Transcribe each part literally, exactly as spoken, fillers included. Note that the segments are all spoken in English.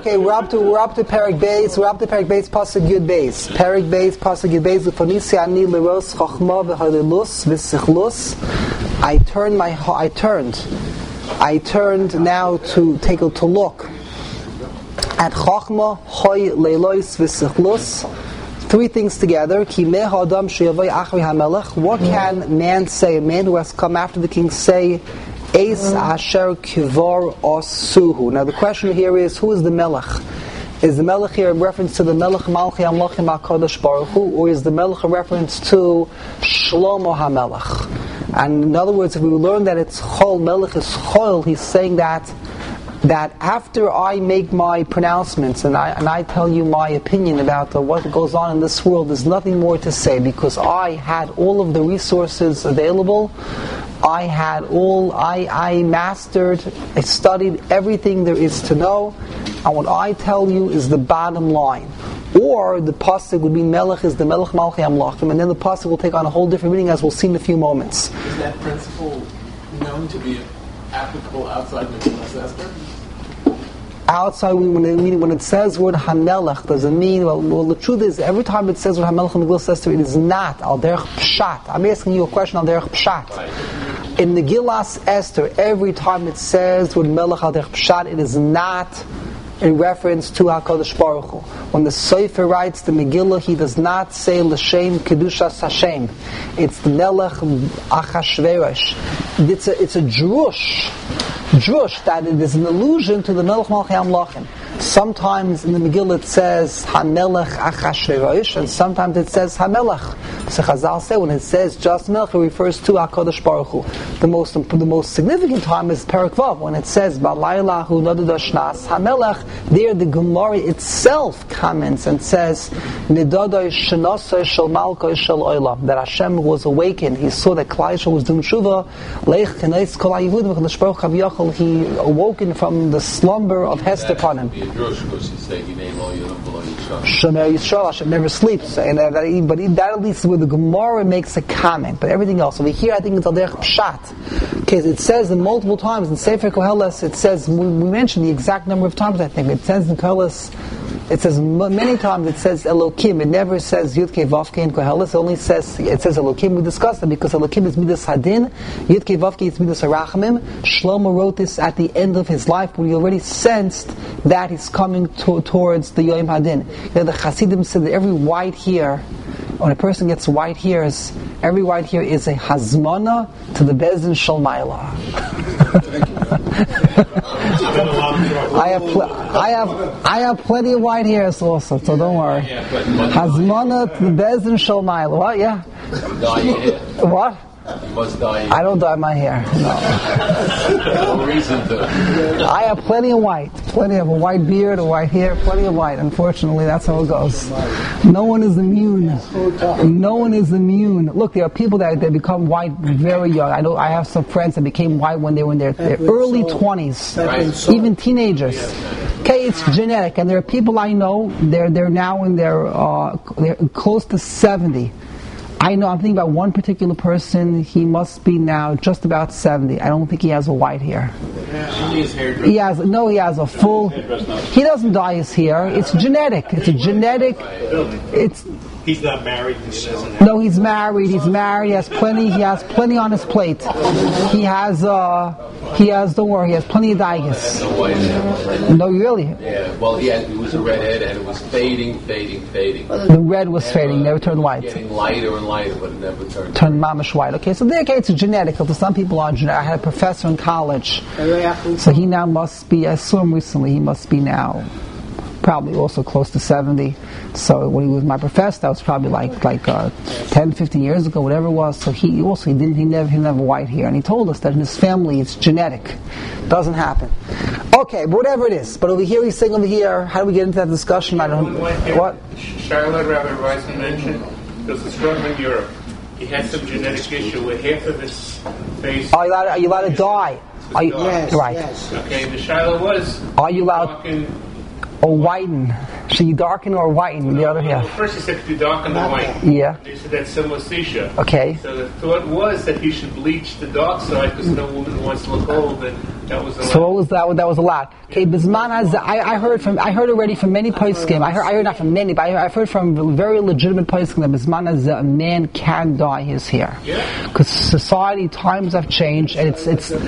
Okay, we're up to we're up to Perek Beis. We're up to Perek Beis Pasuk Yud Beis. Perek Beis Pasuk Yud Beis. Ufanisi ani leros chachma v'halilus v'sichlus. I turned my I turned I turned now to take a to look at chachma hoy leilois v'sichlus. Three things together. Ki meh adam sheyavay achri hamelech. What can man say? A man who has come after the king say? Eis asher kivar osuhu. Now the question here is, who is the melech? Is the melech here in reference to the melech malchi hamlachim HaKadosh Baruch Hu, or is the melech a reference to Shlomo HaMelech? And in other words, if we learn that it's chol, melech is chol, he's saying that that after I make my pronouncements and I and I tell you my opinion about the, what goes on in this world, there's nothing more to say because I had all of the resources available. I had all, I, I mastered, I studied everything there is to know, and what I tell you is the bottom line. Or the pasuk would be Melech is the Melech Malchi Amlachim, and then the pasuk will take on a whole different meaning, as we'll see in a few moments. Is that principle known to be applicable outside Megillas Esther? Outside, when it, meaning when it says word Hamelech, does it mean, well, well, the truth is, every time it says word Hamelech in Megillas Esther, it is not Al Derech Pshat. I'm asking you a question Al Derech Pshat. Right. In Megillas Esther, every time it says word Melech Al Derech Pshat, it is not in reference to HaKadosh Baruch Hu. When the Sefer writes the Megillah, he does not say L'Shem Kedushas Hashem. It's the Melech Achashverosh. It's a, it's a drush. Drush, that it is an allusion to the Melech Malchi Hamlachim. Sometimes in the Megillah it says HaMelech Achashverosh, and sometimes it says HaMelech. So Chazal say when it says just Melech, it refers to HaKadosh Baruch Hu. The most the most significant time is Perek Vav, when it says Balayla Hu Nodada Shnas HaMelech. There the Gemara itself comments and says Nidada Shnosai Shel Malka Shel Olam, that Hashem was awakened. He saw that Klal Yisrael was doing tshuva. Leich Keneis Kol HaYehudim V'Kadosh Baruch Hu Haviyachol. He awoken from the slumber of Hester upon him. Shomer Yisrael, Hashem never sleeps, and uh, that, but he, that at least where the Gemara makes a comment. But everything else over here, I think it's al derech pshat. Okay, it says in multiple times in Sefer Koheles. It says we, we mentioned the exact number of times. I think it says in Koheles. It says many times. It says Elokim. It never says Yudke Vavke in Koheles. It only says it says Elokim. We discussed it because Elokim is Midas Hadin. Yudke Vavke is Midas Harachamim. Shlomo wrote this at the end of his life, but he already sensed that he's coming to, towards the Yom Hadin. You know, the Hasidim said that every white hair, when a person gets white hairs, every white hair is a hazmana to the Bezdin Shalmaila. I have, pl- I have, I have plenty of white hairs also, so don't worry. Hazmana to the Bezdin Shalmaila. What? Yeah. What? You must dye. I don't dye my hair. No. No reason to. I have plenty of white, plenty of a white beard, a white hair, plenty of white. Unfortunately, that's how it goes. No one is immune. No one is immune. Look, there are people that they become white very young. I know. I have some friends that became white when they were in their, their early twenties, even teenagers. Okay, it's genetic, and there are people I know. They're they're now in their uh, they're close to seventy. I know, I'm thinking about one particular person, he must be now just about seventy. I don't think he has a white hair. He has, no, he has a full, he doesn't dye his hair. It's genetic. It's a genetic, it's... He's not married. He doesn't no, he's married. He's married. He has plenty. He has plenty on his plate. He has. Uh, he has. Don't worry. He has plenty of daigas. No, really. Yeah. Well, he had. It was a redhead, and it was fading, fading, fading. The red was fading. Never turned white. Getting lighter and lighter, but it never turned. Turned mamish white. Okay, so there, okay, it's genetic. To some people are genetic. I had a professor in college, so he now must be. I saw him recently. He must be now probably also close to seventy. So when he was my professor, that was probably like like uh, ten, fifteen years ago, whatever it was. So he also he didn't he never he didn't have white hair, and he told us that in his family it's genetic, doesn't happen. Okay, but whatever it is. But over here he's saying over here. How do we get into that discussion? I don't. What? Charlotte Rabbi Weissman mentioned there's a struggle in Europe. He had some genetic issue where half of his face. Are you allowed? Are you allowed to die? Are you, yes, right. Yes. Okay, the Shiloh was. Are you allowed? Walking, or whiten. Should you darken or whiten the other Well, half? first he said to darken the white. Yeah. He said that's similar Sisha. Okay. So the thought was that he should bleach the dark side because no woman wants to look old, and that was a So lot. what was that? That was a lot. Okay, Bisman has. I, I heard from. I heard already from many poskim. I heard. I heard not from many, but I heard, I've heard from very legitimate poskim that Bisman has a man can dye his hair. Yeah. Because society, times have changed, and it's it's.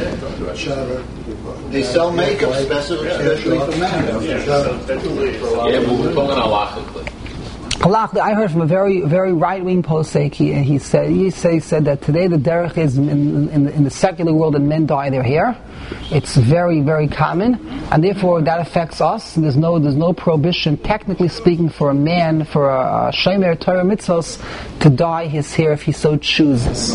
They sell makeup especially, especially for men. Yeah, so that's what it is. Yeah, but we're talking halachically. Halach, I heard from a very, very right-wing posek. He, he said, he said, he said that today the derech is in, in, in the secular world that men dye their hair. It's very, very common, and therefore that affects us. There's no, there's no prohibition, technically speaking, for a man, for a shomer Torah mitzvos, to dye his hair if he so chooses.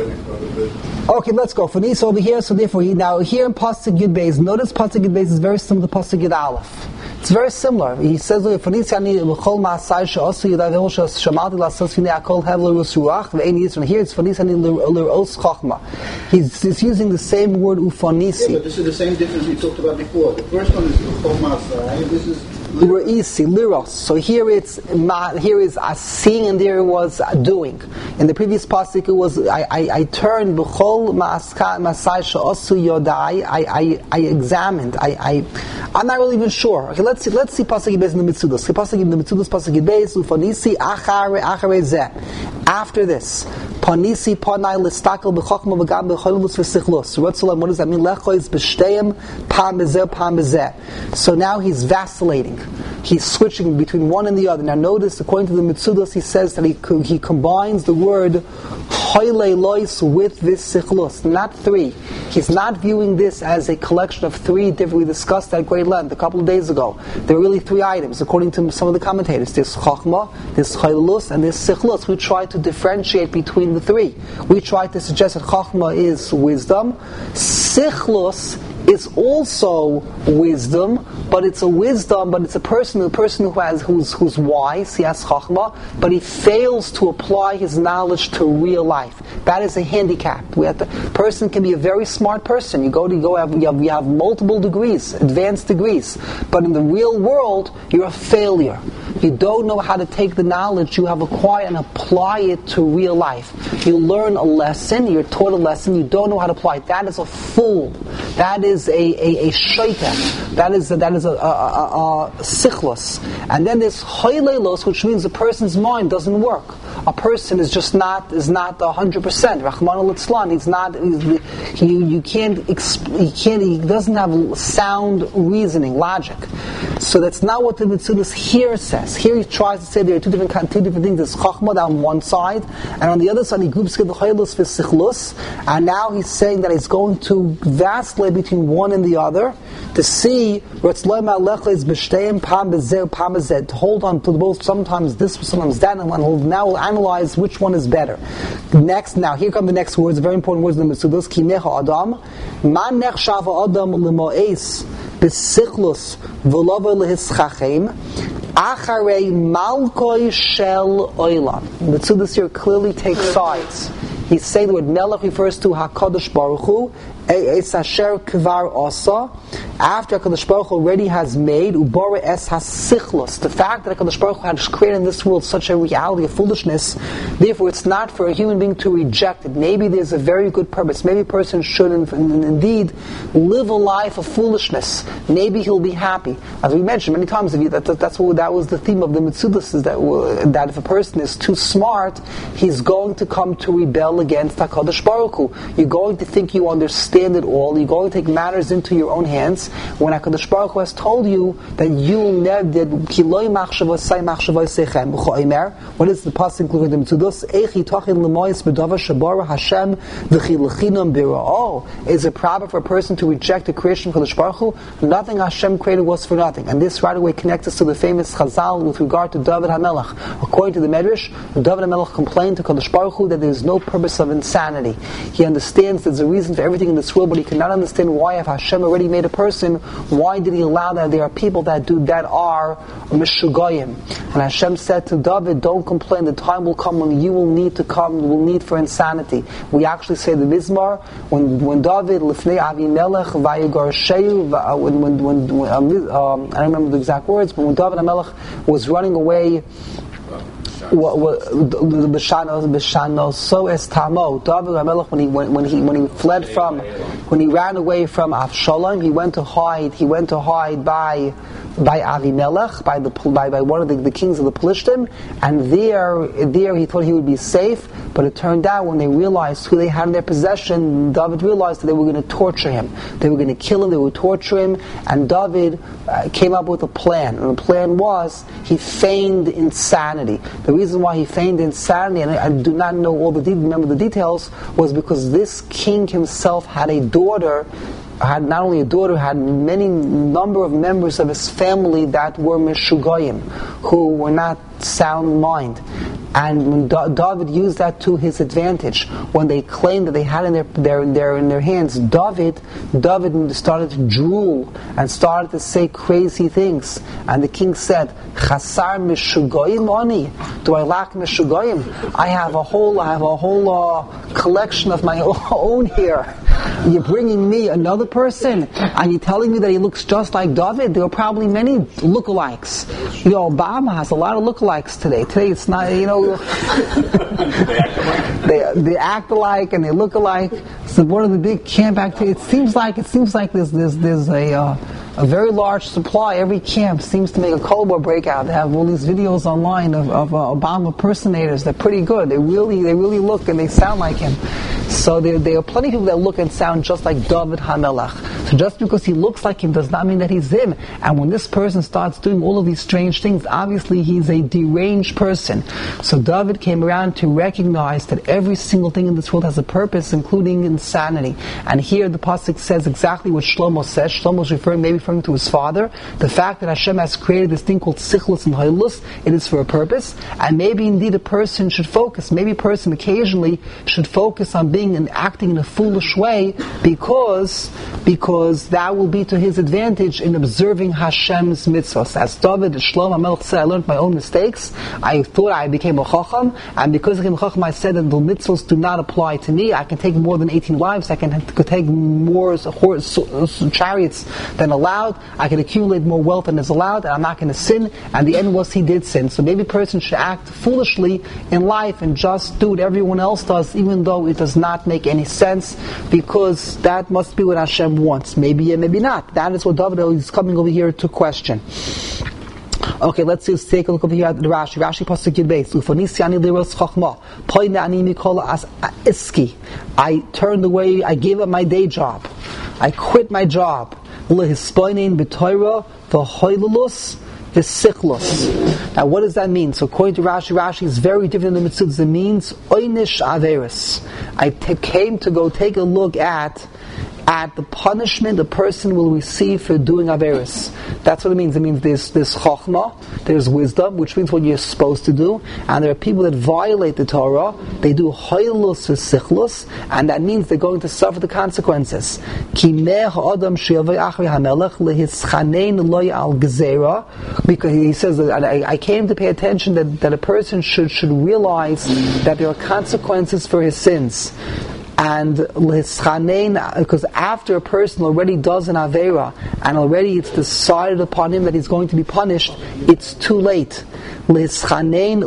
Okay, let's go. For this over here, so therefore, he, now here in Pasuk Yud Beis, notice Pasuk Yud Beis is very similar to Pasuk Yud Aleph. It's very similar. He says, "For this yani l'chol ma'asai she'osu yadav she'shamalti la'asos finei hakol hevel ruach ve'ein yisron." Here it's for this yani l'ros chachma. He's, he's using the same word ufanisi. Yeah, but this is the same difference we talked about before. The first one is the Masai, this is L'ra'isi, liros. So here it's ma, here is a seeing, and there was a doing. In the previous pasuk, it was I, I, I turned b'chol ma'aska ma'asai she'osu yodai. I I I examined. I I I'm not really even sure. Okay, let's see. Let's see pasuk Yibes in the Mitzudos. Pasuk in the Mitzudos, pasuk Yibes ufanisi achare achare zeh. After this, panisi panai listakel b'chachma v'gam b'cholus v'sichlos. What does that mean? Lechois b'shteim pam b'zeh pam b'zeh. So now he's vacillating. He's switching between one and the other. Now notice, according to the Mitzudos, he says that he he combines the word hoyle lois with this sichlos, not three. He's not viewing this as a collection of three different. We discussed at great length a couple of days ago. There are really three items, according to some of the commentators. There's chachma, there's hoylus, and there's sichlos. We try to differentiate between the three. We try to suggest that chachma is wisdom, sichlos is also wisdom, but it's a wisdom, but it's a person, a person who has, who's who's wise, he has chachma, but he fails to apply his knowledge to real life. That is a handicap. We have to, person can be a very smart person. You go to you go have you, have you have multiple degrees, advanced degrees, but in the real world, you're a failure. You don't know how to take the knowledge you have acquired and apply it to real life. You learn a lesson, you're taught a lesson, you don't know how to apply it. That is a fool. That is a a, a shaitan. That is a, that is a, a, a, a sichlos. And then there's hoylelos, which means a person's mind doesn't work. A person is just not is not a hundred percent. Rahman al-Itzlan, he's not. He's, he you can't exp, he can't. He doesn't have sound reasoning, logic. So that's not what the Mitzudos here says. Here he tries to say there are two different two different things. There's chachma on one side, and on the other side he groups the hoylus v'sichlus. And now he's saying that he's going to vacillate between one and the other to see what's le'ma'lecha is b'shteim pam b'zeh pam b'zeh. To hold on to both, sometimes this, sometimes that, and he'll, now we'll analyze which one is better. Next, now here come the next words, very important words in the Mitzudos. Ki necha adam, man nechshav adam l'mo'es b'sichlus v'lova lehischachem acharei malkoi shel oilam. The Mitzudos here clearly takes sides. He's saying the word melech refers to HaKadosh Baruch Hu, Es Asher Kvar Asa, after HaKadosh Baruch Hu already has made, Ubora Es HaSichlos. The fact that HaKadosh Baruch Hu has created in this world such a reality of foolishness, therefore it's not for a human being to reject it. Maybe there's a very good purpose. Maybe a person should indeed live a life of foolishness. Maybe he'll be happy. As we mentioned many times, that, that, that's what, that was the theme of the Mitzudos, is that, that if a person is too smart, he's going to come to rebel against HaKadosh Baruch Hu. You're going to think you understand it all. You're going to take matters into your own hands when HaKadosh Baruch Hu has told you that you never did. What is the pasuk including the Mitzudos? Is it proper for a person to reject the creation of HaKadosh Baruch Hu? Nothing Hashem created was for nothing. And this right away connects us to the famous Chazal with regard to David HaMelech. According to the Medrash, David HaMelech complained to HaKadosh Baruch Hu that there is no purpose of insanity. He understands there's a reason for everything in this this world, but he cannot understand why, if Hashem already made a person, why did he allow that there are people that do that are Meshugayim? And Hashem said to David, don't complain, the time will come when you will need to come, will need for insanity. We actually say the Mizmar, when when David, Lifnei Avimelech, Vayigar Sheyu, when, when, when, when um, um, I don't remember the exact words, but when David HaMelech was running away, B'shano so es tamo. David HaMelech, when he when, when he when he fled from, when he ran away from Avshalom, he went to hide. He went to hide by by Avimelech, by the by, by one of the, the kings of the Plishtim, and there there he thought he would be safe. But it turned out when they realized who they had in their possession, David realized that they were going to torture him. They were going to kill him. They would torture him. And David uh, came up with a plan. And the plan was he feigned insanity. The reason why he feigned insanity, and I, I do not know all the de- remember the details, was because this king himself had a daughter. Had not only a daughter, had many number of members of his family that were Meshugayim, who were not sound mind. And when da- David used that to his advantage, when they claimed that they had in their, their, their, in their hands David, David started to drool and started to say crazy things. And the king said, Chasar Meshugayim ani? Do I lack Meshugayim? I have a whole, I have a whole uh, collection of my own here. You're bringing me another person, and you're telling me that he looks just like David? There are probably many lookalikes. You know, Obama has a lot of lookalikes today. Today it's not, you know, they they act alike and they look alike. So one of the big camp activities. It seems like it seems like there's there's there's a. Uh, A very large supply. Every camp seems to make a Cold War breakout. They have all these videos online of, of uh, Obama impersonators. They're pretty good. They really, they really look and they sound like him. So there, there are plenty of people that look and sound just like David HaMelech. So just because he looks like him does not mean that he's him. And when this person starts doing all of these strange things, obviously he's a deranged person. So David came around to recognize that every single thing in this world has a purpose, including insanity. And here the pasuk says exactly what Shlomo says. Shlomo is referring maybe referring to his father. The fact that Hashem has created this thing called Sichlus and Hailus, it is for a purpose. And maybe indeed a person should focus, maybe a person occasionally should focus on being and acting in a foolish way because because that will be to his advantage in observing Hashem's mitzvahs. As David, Shlomo HaMelech said, I learned my own mistakes. I thought I became a chacham, and because I became a chacham, I said that the mitzvahs do not apply to me. I can take more than eighteen wives. I can could take more horse, chariots than allowed. I can accumulate more wealth than is allowed, and I'm not going to sin. And the end was he did sin. So maybe a person should act foolishly in life and just do what everyone else does, even though it does not make any sense, because that must be what Hashem wants. Maybe and maybe not. That is what David is coming over here to question. Okay, let's just take a look over here at the Rashi. Rashi pasuk Yud Beis. Ufanisi ani liros chachma. Poine ani mikol as iski. I turned away. I gave up my day job. I quit my job. Lehispoinin b'toira v'hoilulus v'sichlus. Now, what does that mean? So, according to Rashi, Rashi is very different than the mitzvahs. It means oinish averis. I t- came to go take a look at. at the punishment a person will receive for doing Averis. That's what it means. It means there's, there's Chochmah, there's wisdom, which means what you're supposed to do, and there are people that violate the Torah, they do Hoylus v'Sichlus, and that means they're going to suffer the consequences. Because he says that I, I came to pay attention that, that a person should, should realize that there are consequences for his sins. And because after a person already does an Aveira and already it's decided upon him that he's going to be punished, it's too late. Again, according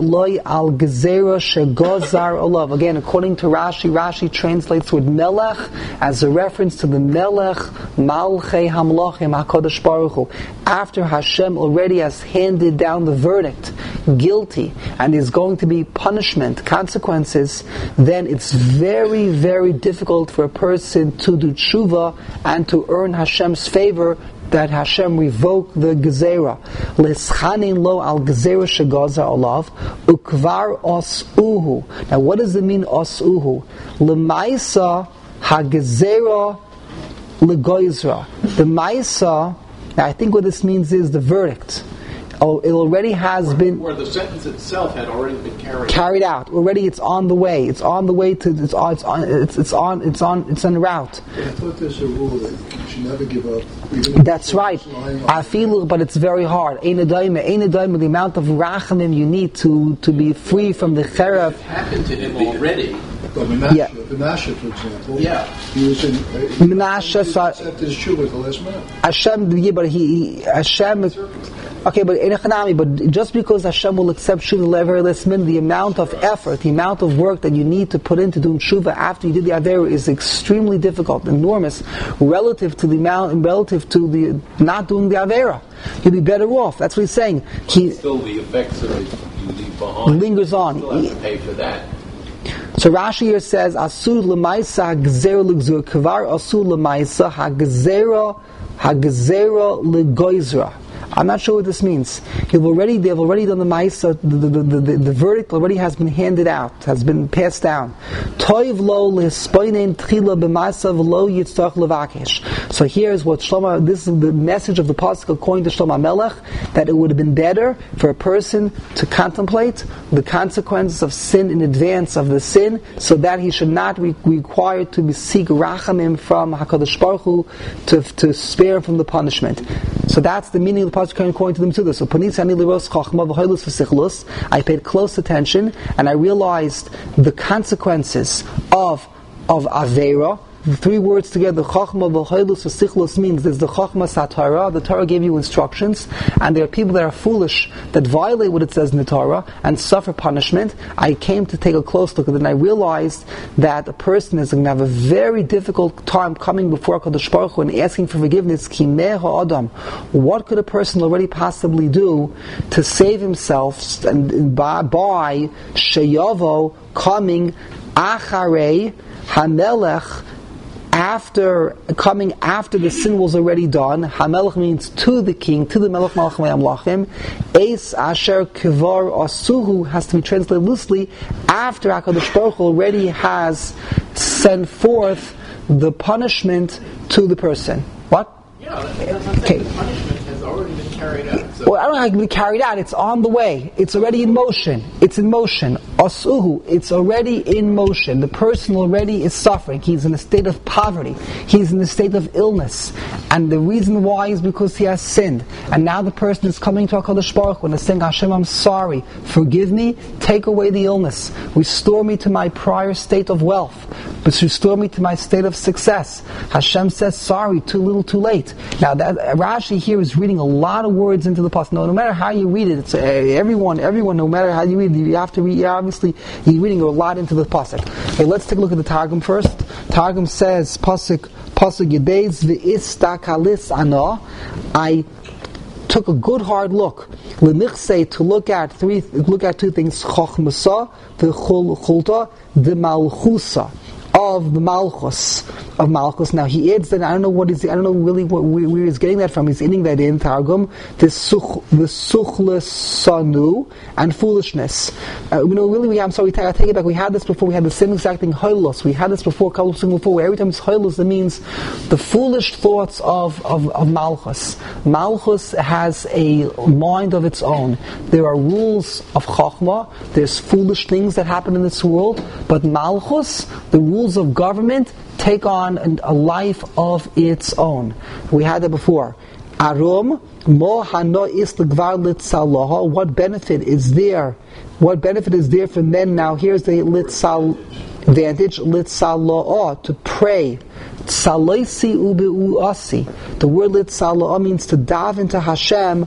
to Rashi, Rashi translates with Melech as a reference to the Melech Malchei Hamlochim HaKadosh Baruch Hu. After Hashem already has handed down the verdict, guilty, and there's going to be punishment, consequences, then it's very, very difficult for a person to do tshuva and to earn Hashem's favor, that Hashem revoke the gezerah. L'schanin lo al gezerah shegazer olav ukvar os uhu. Now, what does it mean os uhu? L'maisa hagezerah l'goizra. The maisa. Now, I think what this means is the verdict. Oh, it already has been where the sentence itself had already been carried carried out. Already, it's on the way. It's on the way to. It's on. It's on. It's, it's on. It's on. It's en route. I thought there's a rule that you should never give up. That's right. I feel, but it's very hard. Ein adaim, ein adaim. The amount of rachamim you need to to be free from the cherab. It happened to him already. But Menashe, Yeah. Menashe, for example, Yeah. he was in. Uh, Menashe, he so- accepted his tshuva at the last minute. Hashem, yeah, but he, he Hashem. Okay, but in Echanami, but just because Hashem will accept Shuvah Lever Lismin, the amount of effort, the amount of work that you need to put into doing Shuvah after you did the Avera is extremely difficult, enormous, relative to the amount, relative to the not doing the Avera. You'll be better off. That's what he's saying. He Still, the effects of it you leave behind. lingers on. You still have to pay for that. So Rashi here says, Asur l'maisa hagzera l'gzur, kvar asur l'maisa hagzera hagzera l'goizra. I'm not sure what this means. You've already, they've already done the maisa, the, the, the, the, the verdict already has been handed out, has been passed down. Toiv lo l'hispoinen tchila b'maisa v'lo yitztach levakesh. So here's what Shlomo, this is the message of the pasuk according to Shlomo Melech, that it would have been better for a person to contemplate the consequences of sin in advance of the sin, so that he should not be required to be seek rachamim from HaKadosh Baruch Hu to, to spare from the punishment. So that's the meaning of the pasuk according to the Mitzvah. So Panitsani liros chachma v'hoylus v'sichlus. I paid close attention and I realized the consequences of of avera. The three words together, chachma v'hoylus v'sichlus, means there's the chachma satara. The Torah gave you instructions, and there are people that are foolish that violate what it says in the Torah and suffer punishment. I came to take a close look at it, and I realized that a person is going to have a very difficult time coming before HaKadosh Baruch Hu and asking for forgiveness. Ki meh ha'adam. What could a person already possibly do to save himself and by, by sheyavo coming acharei hamelech, after coming after the sin was already done? Hamelech means to the king, to the Melech Malach Amlachim. Eis asher kivar asuhu has to be translated loosely. After HaKadosh Baruch Hu already has sent forth the punishment to the person. What? Yeah, that's, that's what I'm Okay. saying. The punishment has already been carried out. So Well, I don't know how it can be carried out. It's on the way. It's already in motion. It's in motion. Asuhu, it's already in motion. The person already is suffering. He's in a state of poverty. He's in a state of illness. And the reason why is because he has sinned. And now the person is coming to HaKadosh Baruch Hu and is saying, Hashem, I'm sorry. Forgive me. Take away the illness. Restore me to my prior state of wealth. But restore me to my state of success. Hashem says, sorry, too little, too late. Now, that Rashi here is reading a lot of words into the pasuk. No, no matter how you read it, it's uh, everyone, everyone. No matter how you read it, you have to read. Yeah, obviously, you're reading a lot into the pasuk. Okay, let's take a look at the Targum first. Targum says, pasuk, pasuk Yedez v'istakalis ana. I took a good hard look. Lemichse, to look at three, look at two things: chochmasa, v'chulta, v'malchusa. Of the Malchus, of Malchus. Now he adds that, I don't know what is, I don't know really what, where, where he's getting that from. He's adding that in Targum, the such, the suchles sanu and foolishness. Uh, you know, really, we, I'm sorry, I take it back. We had this before. We had the same exact thing, hoilos. We had this before, a couple of things before. Where every time it's hoilos, it means the foolish thoughts of, of, of Malchus. Malchus has a mind of its own. There are rules of Chachma. There's foolish things that happen in this world, but Malchus, the rules of government, take on an, a life of its own. We had that before. Arum, mo hano is l'gvar litzalaha. What benefit is there? What benefit is there for men? Now here's the litzal advantage, litzalaha, to pray. Tzalaisi ube'u'asi. The word litzalaha means to dive into Hashem,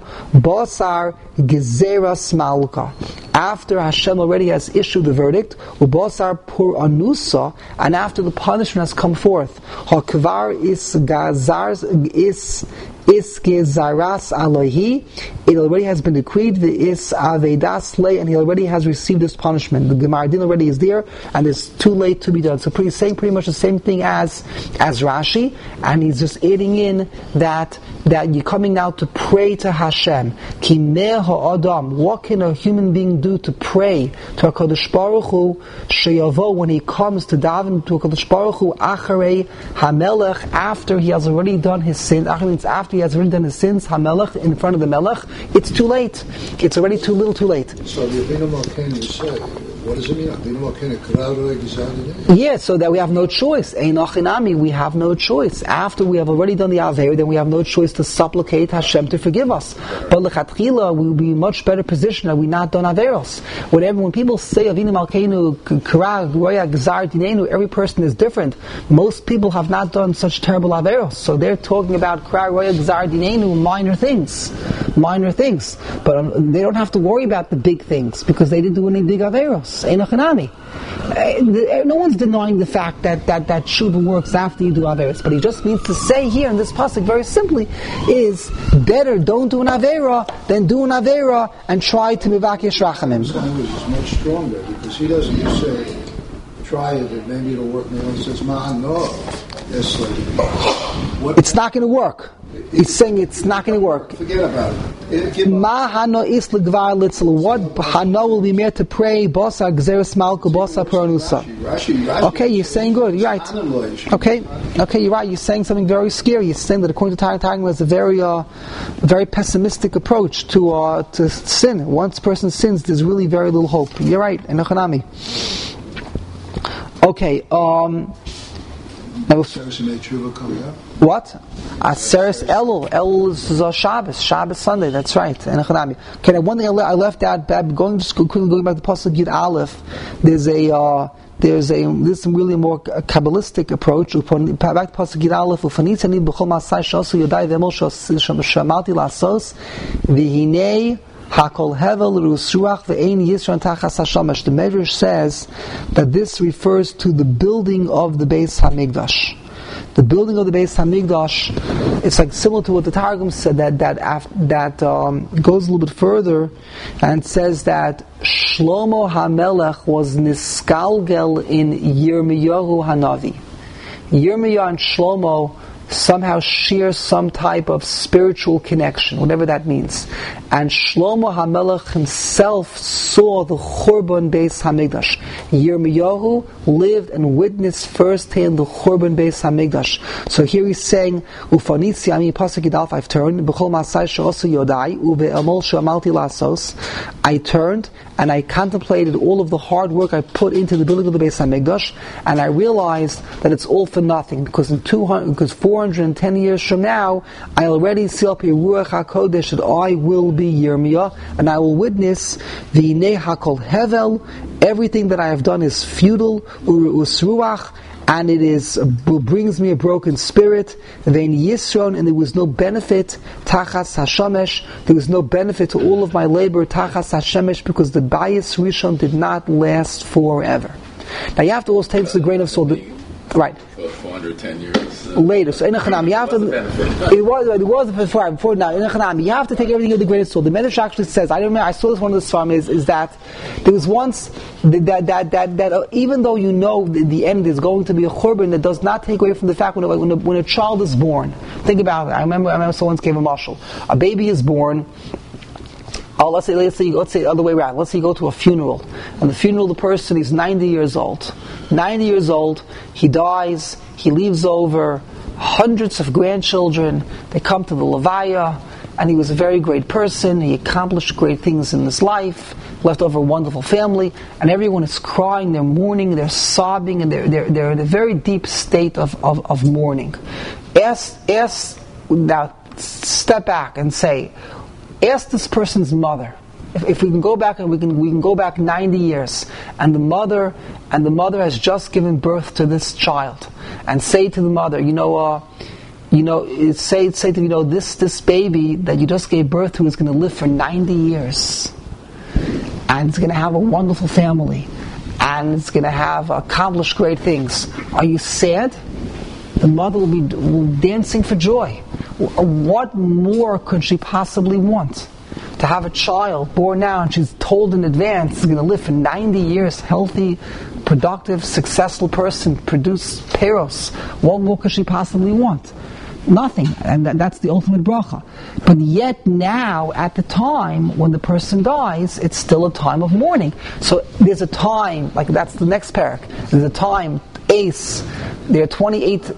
basar gezeras malka. After Hashem already has issued the verdict, ubasar pur anusa, and after the punishment has come forth, hakvar is gazars is is gezaras alahi. It already has been decreed. The is avedas lay, and he already has received this punishment. The Gemara Din already is there, and it's too late to be done. So pretty saying pretty much the same thing as as Rashi, and he's just adding in that that you're coming now to pray to Hashem. Ki meh ha'adam. What can a human being do to pray to HaKadosh Baruch Hu sheyavo, when he comes to daven to HaKadosh Baruch Hu acharei hamelech, after he has already done his sin? Acharei means after after he has already done his sins, HaMelech, in front of the Melech, it's too late. It's already too little too late. So the Avinu Malkeinu, you say, what does it mean? Avinu Malkeinu, K'ra'u Ro'eh Gizar. Yeah, so that we have no choice. Ein Achinami, we have no choice. After we have already done the Aveir, then we have no choice to supplicate Hashem to forgive us. But L'chatchila, we will be in much better position had we not done Averos. Whenever, when people say Avinu Malkeinu, K'ra'u Ro'eh Gizar Dinenu, every person is different. Most people have not done such terrible Averos. So they're talking about K'ra'u Ro'eh Gizar Dinenu, minor things. Minor things. But um, they don't have to worry about the big things because they didn't do any big Averos. Ein Achinami. Uh, no one's denying the fact that that, that tshuva works after you do Averos, but he just means to say here in this pasuk very simply is better don't do an Avera than do an Avera and try to mivakesh rachamim. His language is much stronger because he doesn't just say, try it and maybe it'll work. No one says, man, no. Yes, like, it's not going to work. He's saying it's not going to work. Forget about it. Ma hano is legvar litzel. What hano will be mere to pray? Bosa gzeres malku bosa peranusa. Okay, you're saying good. You're right. Okay, okay, you're right. You're saying something very scary. You're saying that according to Targum, there's a very, uh, very pessimistic approach to uh, to sin. Once a person sins, there's really very little hope. You're right. Enochanami. Okay. Um. What? Aseres Elul. Elul is uh, Shabbos. Shabbos Sunday. That's right. Okay. Now one thing I, le- I left out. Going just quickly going back to Pasuk Yud Aleph. There's a uh, there's a this is really a more kabbalistic approach. Back to Pasuk Yud Aleph. Ufanitzani b'chol masai shosu yodai v'emol shamalti lasos v'hinei. Hakol hevel rusruach ve'ein yisran tachas hashamash. The Medrash says that this refers to the building of the Beis Hamikdash. The building of the Beis Hamikdash, it's like similar to what the Targum said, that that af, that um, goes a little bit further and says that Shlomo HaMelech was niskalgel in Yirmiyahu Hanavi. Yirmiyah and Shlomo somehow share some type of spiritual connection, whatever that means. And Shlomo HaMelech himself saw the Churban Beis Hamikdash. Yirmiyahu lived and witnessed firsthand the Churban Beis Hamikdash. So here he's saying, Ufanitzi ami pasuk Yud I've turned, b'chol masai she'osu yodai, uve'amol she'amalti lasos. I turned and I contemplated all of the hard work I put into the building of the Beis Hamikdash, and I realized that it's all for nothing, because in two hundred, because four hundred ten years from now, I already see up here Ruach HaKodesh that I will be Yirmiyah, and I will witness V'inei HaKol Hevel. Everything that I have done is futile, U'us Ruach, and it is brings me a broken spirit. Vein Yisron, and there was no benefit. Tachas Hashemesh, there was no benefit to all of my labor. Tachas Hashemesh, because the Bayis Rishon did not last forever. Now you have to always take this with a grain of salt. Right. four hundred ten years uh, later. So in Echanam, you have to. It was it was before before now. In Echanam, you have to take everything with the greatest soul. The Medrash actually says, I don't remember. I saw this one of the Sfarim is is that there was once that that that that uh, even though you know the, the end is going to be a churban, that does not take away from the fact when a, when a, when a child is born. Think about it. I remember I remember someone gave a mashal. A baby is born. Oh, let's say, let's say, let's say the other way around. Let's say you go to a funeral, and the funeral, the person is ninety years old. ninety years old, he dies, he leaves over hundreds of grandchildren. They come to the Levaya, and he was a very great person. He accomplished great things in his life, left over a wonderful family, and everyone is crying, they're mourning, they're sobbing, and they're they're, they're in a very deep state of, of, of mourning. Ask, ask, now step back and say, ask this person's mother. If, if we can go back and we can we can go back ninety years, and the mother and the mother has just given birth to this child, and say to the mother, you know, uh, you know, say say to you know this this baby that you just gave birth to is going to live for ninety years, and it's going to have a wonderful family, and it's going to have accomplished great things. Are you sad? The mother will be dancing for joy. What more could she possibly want? To have a child born now, and she's told in advance is going to live for ninety years, healthy, productive, successful person, produce peros. What more could she possibly want? Nothing, and that's the ultimate bracha. But yet now, at the time when the person dies, it's still a time of mourning. So there's a time, like that's the next parak. There's a time, Ace. There are twenty-eight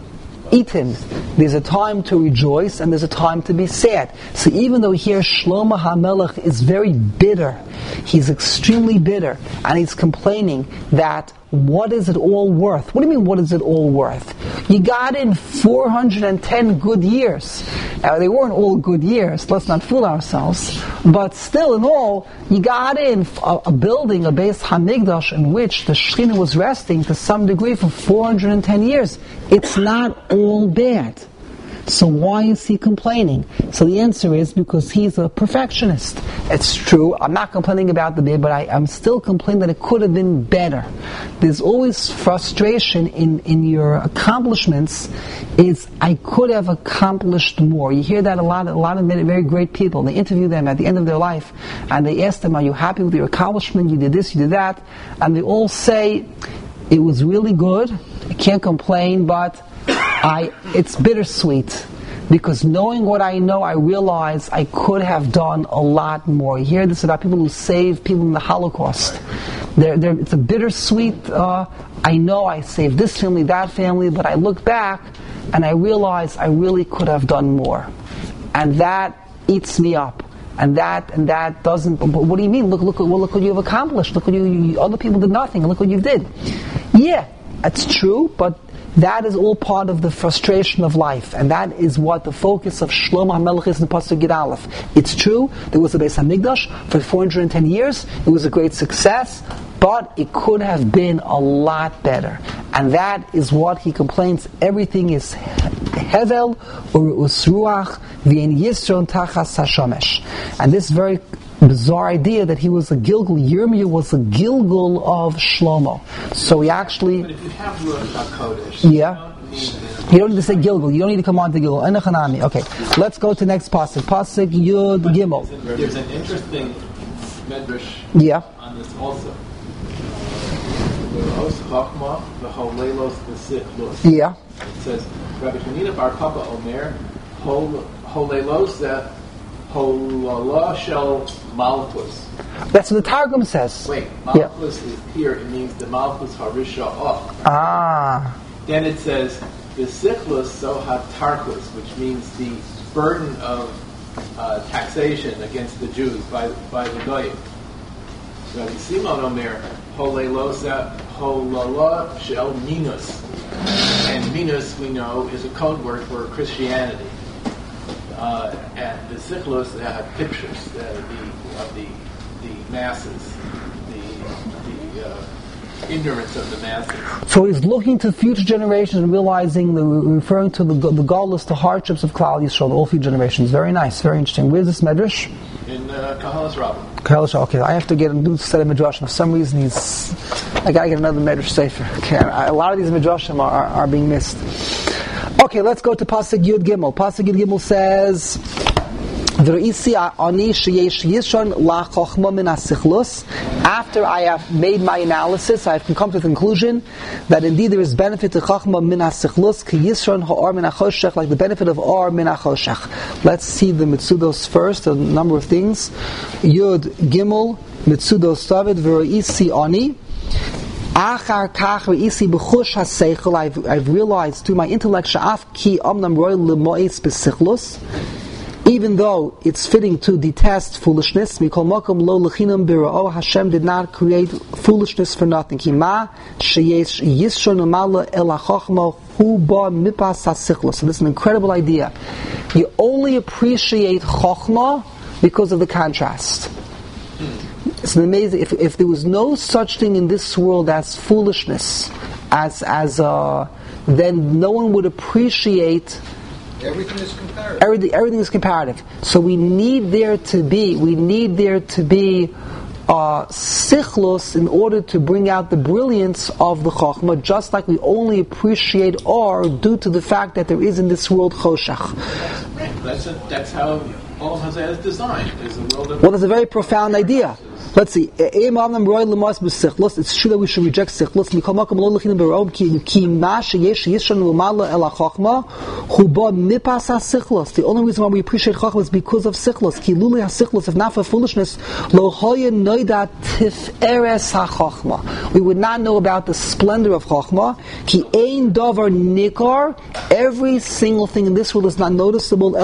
eaten. There's a time to rejoice and there's a time to be sad. So even though here Shlomo HaMelech is very bitter, he's extremely bitter, and he's complaining that what is it all worth? What do you mean, what is it all worth? You got in four hundred ten good years. Now, they weren't all good years, let's not fool ourselves, but still in all, you got in a, a building, a Beis Hamikdash, in which the Shekhinah was resting to some degree for four hundred ten years. It's not all bad. So why is he complaining? So the answer is because he's a perfectionist. It's true, I'm not complaining about the bid, but I, I'm still complaining that it could have been better. There's always frustration in, in your accomplishments, is I could have accomplished more. You hear that a lot, a lot of very great people. They interview them at the end of their life, and they ask them, are you happy with your accomplishment? You did this, you did that. And they all say, it was really good, I can't complain, but I, it's bittersweet, because knowing what I know, I realize I could have done a lot more. You hear this about people who saved people in the Holocaust. They're, they're, it's a bittersweet, uh, I know I saved this family, that family, but I look back and I realize I really could have done more. And that eats me up. And that and that doesn't. But what do you mean? Look, look, well, look what you've accomplished. Look what you, you. Other people did nothing, and look what you did. Yeah, that's true, but that is all part of the frustration of life, and that is what the focus of Shlomo HaMelech is in Pasuk Gid Aleph. It's true, there was a Beis Hamikdash for four hundred ten years, it was a great success, but it could have been a lot better. And that is what he complains. Everything is Hevel U'Us Ruach V'Ein Yisron Tachas HaShomesh. And this very bizarre idea that he was a Gilgul, Yirmiyah was a Gilgul of Shlomo. So he actually... But if you have Ruach HaKodesh, yeah. You don't need to say Gilgul. You don't need to come on to Gilgul. Enochanami. Okay. Let's go to next pasuk. Pasuk Yud Gimel. There's an interesting medrash yeah. on this also. Os Chachma v'Holelos v'Sichlus. Yeah. It says, Rabbi Hanina Bar Papa Omer, Holelos that Holala shel Malchus. That's what the Targum says. Wait, Malchus yeah. is here, it means the Malchus Harisha off. Ah. Then it says, V'Sichlus so Hatarchus, which means the burden of uh, taxation against the Jews by, by the Goyim. Rabbi Simon Omer, Holelosa Holala shel Minus. And Minus, we know, is a code word for Christianity. Uh, and the Sichlus had pictures uh, the, of the the masses, the the uh, ignorance of the masses. So he's looking to future generations and realizing, the, referring to the the godless, the hardships of Klal Yisrael, all future generations. Very nice, very interesting. Where's this medrash? In uh, Kahalas Rabbah. Kahalas Rabbah. Okay, I have to get a new set of midrashim. For some reason, he's I gotta get another medrash sefer. Okay, a lot of these midrashim are, are, are being missed. Okay, let's go to Pasuk Yud Gimel. Pasuk Yud Gimel says, after I have made my analysis, I have come to the conclusion that indeed there is benefit to Chachma min ha-sichlus ki yisron ha'or min ha-choshech, like the benefit of or min ha-choshech. Let's see the mitzudos first, a number of things. Yud Gimel, mitzudos David, v'ro'isi ani. Achar kach ve'isi b'chush ha-seichel, I've, I've realized through my intellect, sha'af ki omnam roy l'mo'is b'sichlus, even though it's fitting to detest foolishness, Mikol Mokom Lo Lechinam Bira'o, Hashem did not create foolishness for nothing. Kima sheyesh yishon umala el hachachma hu ba mipas hasichlos. So this is an incredible idea. You only appreciate chachma because of the contrast. It's an amazing. If if there was no such thing in this world as foolishness, as as uh, then no one would appreciate. Everything is comparative. Everything, everything is comparative. So we need there to be, we need there to be uh, sichlus in order to bring out the brilliance of the chokhmah, just like we only appreciate or due to the fact that there is in this world choshech. That's a, that's how all of Hazeh is designed. Is a world of well, that's a very profound idea. Let's see. It's true that we should reject Sichlus. The only reason why we appreciate Chachma is because of Sichlus. If not for foolishness, we would not know about the splendor of Chachma. Every single thing in this world is not noticeable,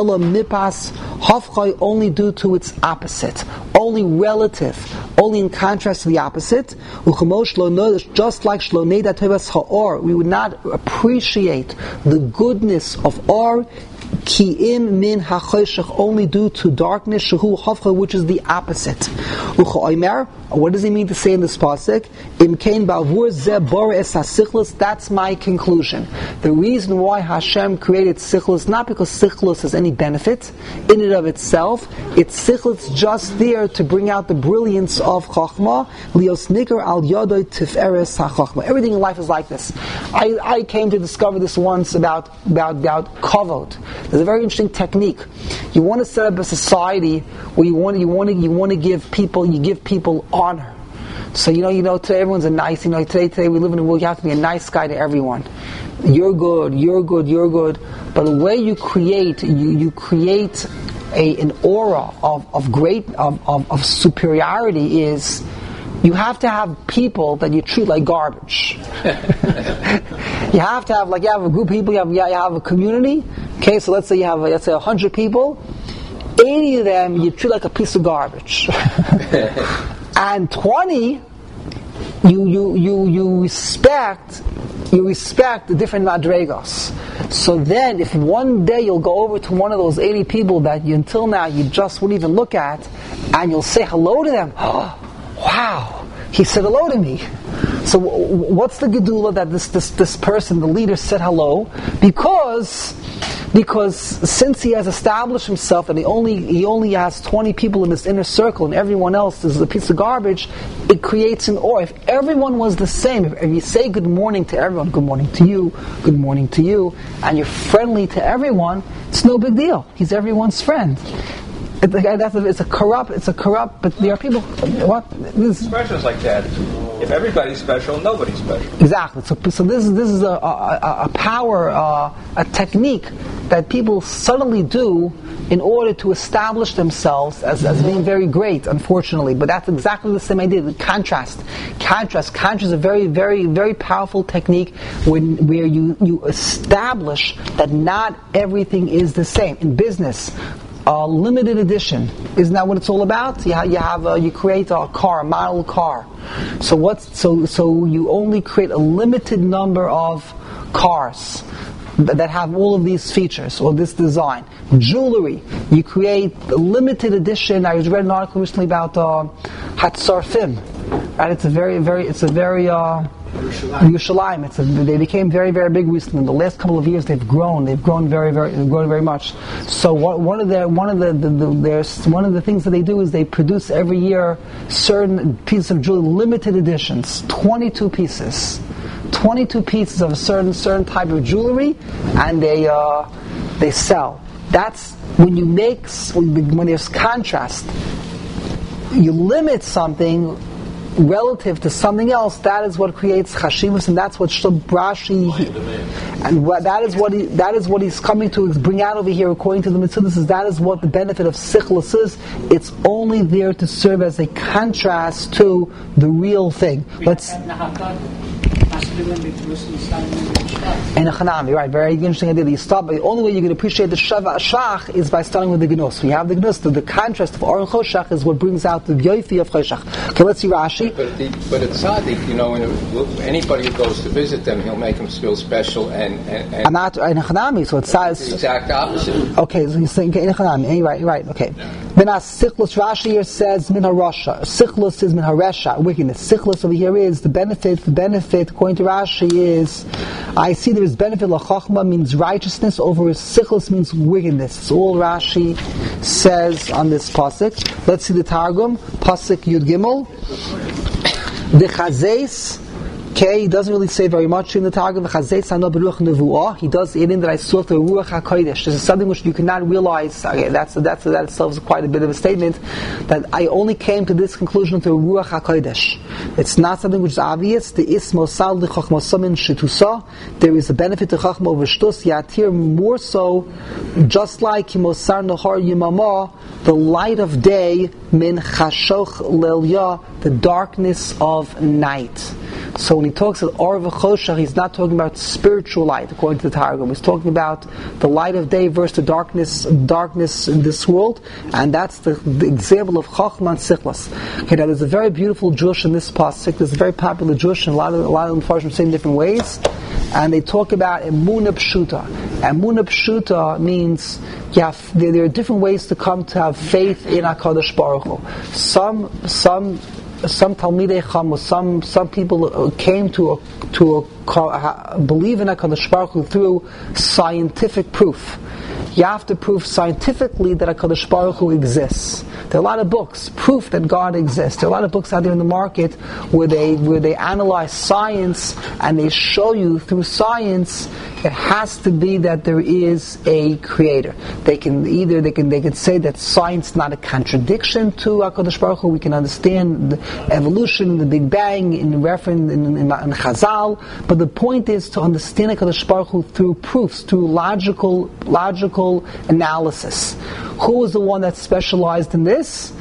only due to its opposite, only relative, only in contrast to the opposite. Just like we would not appreciate the goodness of Or, Ki'im min ha'choshech, only due to darkness, shehu hafcha, which is the opposite. U'cha'omer, what does he mean to say in this pasuk? Im kein ba'avur ze bore es ha'sichlus, that's my conclusion. The reason why Hashem created sichlus, not because sichlus has any benefit in and of itself, it's sichlus just there to bring out the brilliance of chachma, lios nikar al yodoi tiferes ha'chachma. Everything in life is like this. I, I came to discover this once about, about, about kavod. There's a very interesting technique. You want to set up a society where you want to, you want to, you want to give people, you give people honor. So you know, you know, today everyone's a nice. You know, today, today we live in a world. You have to be a nice guy to everyone. You're good. You're good. You're good. But the way you create, you, you create a an aura of of great of, of of superiority is. You have to have people that you treat like garbage. You have to have, like, you have a group of people, you have, you have a community. Okay, so let's say you have, let's say, a hundred people. Eighty of them you treat like a piece of garbage, and twenty you you you you respect. You respect the different madregos. So then, if one day you'll go over to one of those eighty people that you until now you just wouldn't even look at, and you'll say hello to them. Oh, wow, he said hello to me. So what's the gedula that this, this, this person, the leader, said hello? Because because since he has established himself and he only he only has twenty people in this inner circle and everyone else is a piece of garbage, it creates an aura. If everyone was the same, if, if you say good morning to everyone, good morning to you, good morning to you, and you're friendly to everyone, it's no big deal. He's everyone's friend. It, that's a, it's a corrupt. It's a corrupt. But there are people. What? This expressions like that. If everybody's special, nobody's special. Exactly. So, so this is this is a a, a power, uh, a technique that people suddenly do in order to establish themselves as, as being very great. Unfortunately, but that's exactly the same idea. The contrast, contrast, contrast is a very, very, very powerful technique when where you you establish that not everything is the same in business. Uh, limited edition, isn't that what it's all about? You have, you have a, you create a car, a model car. So what's so so you only create a limited number of cars th- that have all of these features or this design. Jewelry, you create a limited edition. I just read an article recently about uh, Hatzarfim. Right, it's a very very it's a very uh, Yerushalayim. It's a, they became very, very big recently. In the last couple of years, they've grown. They've grown very, very, they've grown very much. So what, one of the one of the, the, the there's one of the things that they do is they produce every year certain pieces of jewelry, limited editions, twenty-two pieces, twenty-two pieces of a certain certain type of jewelry, and they uh, they sell. That's when you make when, when there's contrast. You limit something relative to something else, that is what creates chashivus, and that's what Rashi, and what, that is what he, that is what he's coming to bring out over here. According to the Mitzvahs, is that is what the benefit of sichlus is. It's only there to serve as a contrast to the real thing. Let's. And a chanami, right? Very interesting idea. You start, but the only way you can appreciate the shava shach is by starting with the gnus. We have the gnus. The, the contrast of Aron Choshech is what brings out the yoifi of Choshech. Okay, let's see Rashi. But the, but it's tzaddik, you know, when it, anybody who goes to visit them, he'll make them feel special and. and, and I'm not in a chanami, so it says the exact opposite. Okay, so he's saying in a chanami. Right, right. Okay. Then as sichlus, Rashi here says min harasha. Sichlus is min haresha, wickedness. Sichlus over here is the benefit. The benefit, according to Rashi, is I see there is benefit. Lachachma means righteousness over sichlus means wickedness. It's all Rashi says on this pasuk. Let's see the Targum. Pasuk Yud Gimel. The chazes Okay, he doesn't really say very much in the Targum. He does it in that I saw the Ruach HaKodesh. This is something which you cannot realize. Okay, that's that's that itself is quite a bit of a statement. That I only came to this conclusion through Ruach HaKodesh. It's not something which is obvious. The ismo sal the chachma samin shetusa. There is a benefit to chachma over shtus yatir more so, just like Mosar Nahar Yimama, the light of day min chashoch lelya, the darkness of night. So when he talks about Or v'choshech, he's not talking about spiritual light, according to the Targum. He's talking about the light of day versus the darkness darkness in this world, and that's the, the example of Chachma and Sichlas. Okay, now there's a very beautiful Jewish in this pasuk. There's a very popular Jewish, and a lot of a lot of them Farshim say in different ways, and they talk about Emunah Pshuta. Emunah Pshuta means yeah, there, there are different ways to come to have faith in HaKadosh Baruch Hu. Some some. Some Talmidei Chacham, some some people came to a, to a, believe in HaKadosh Baruch Hu through scientific proof. You have to prove scientifically that HaKadosh Baruch Hu exists. There are a lot of books, proof that God exists. There are a lot of books out there in the market where they where they analyze science and they show you through science it has to be that there is a creator. They can either they can they can say that science is not a contradiction to HaKadosh Baruch Hu. We can understand the evolution, the Big Bang in reference in, in, in Chazal. But the point is to understand HaKadosh Baruch Hu through proofs, through logical logical analysis. Who is the one that specialized in this?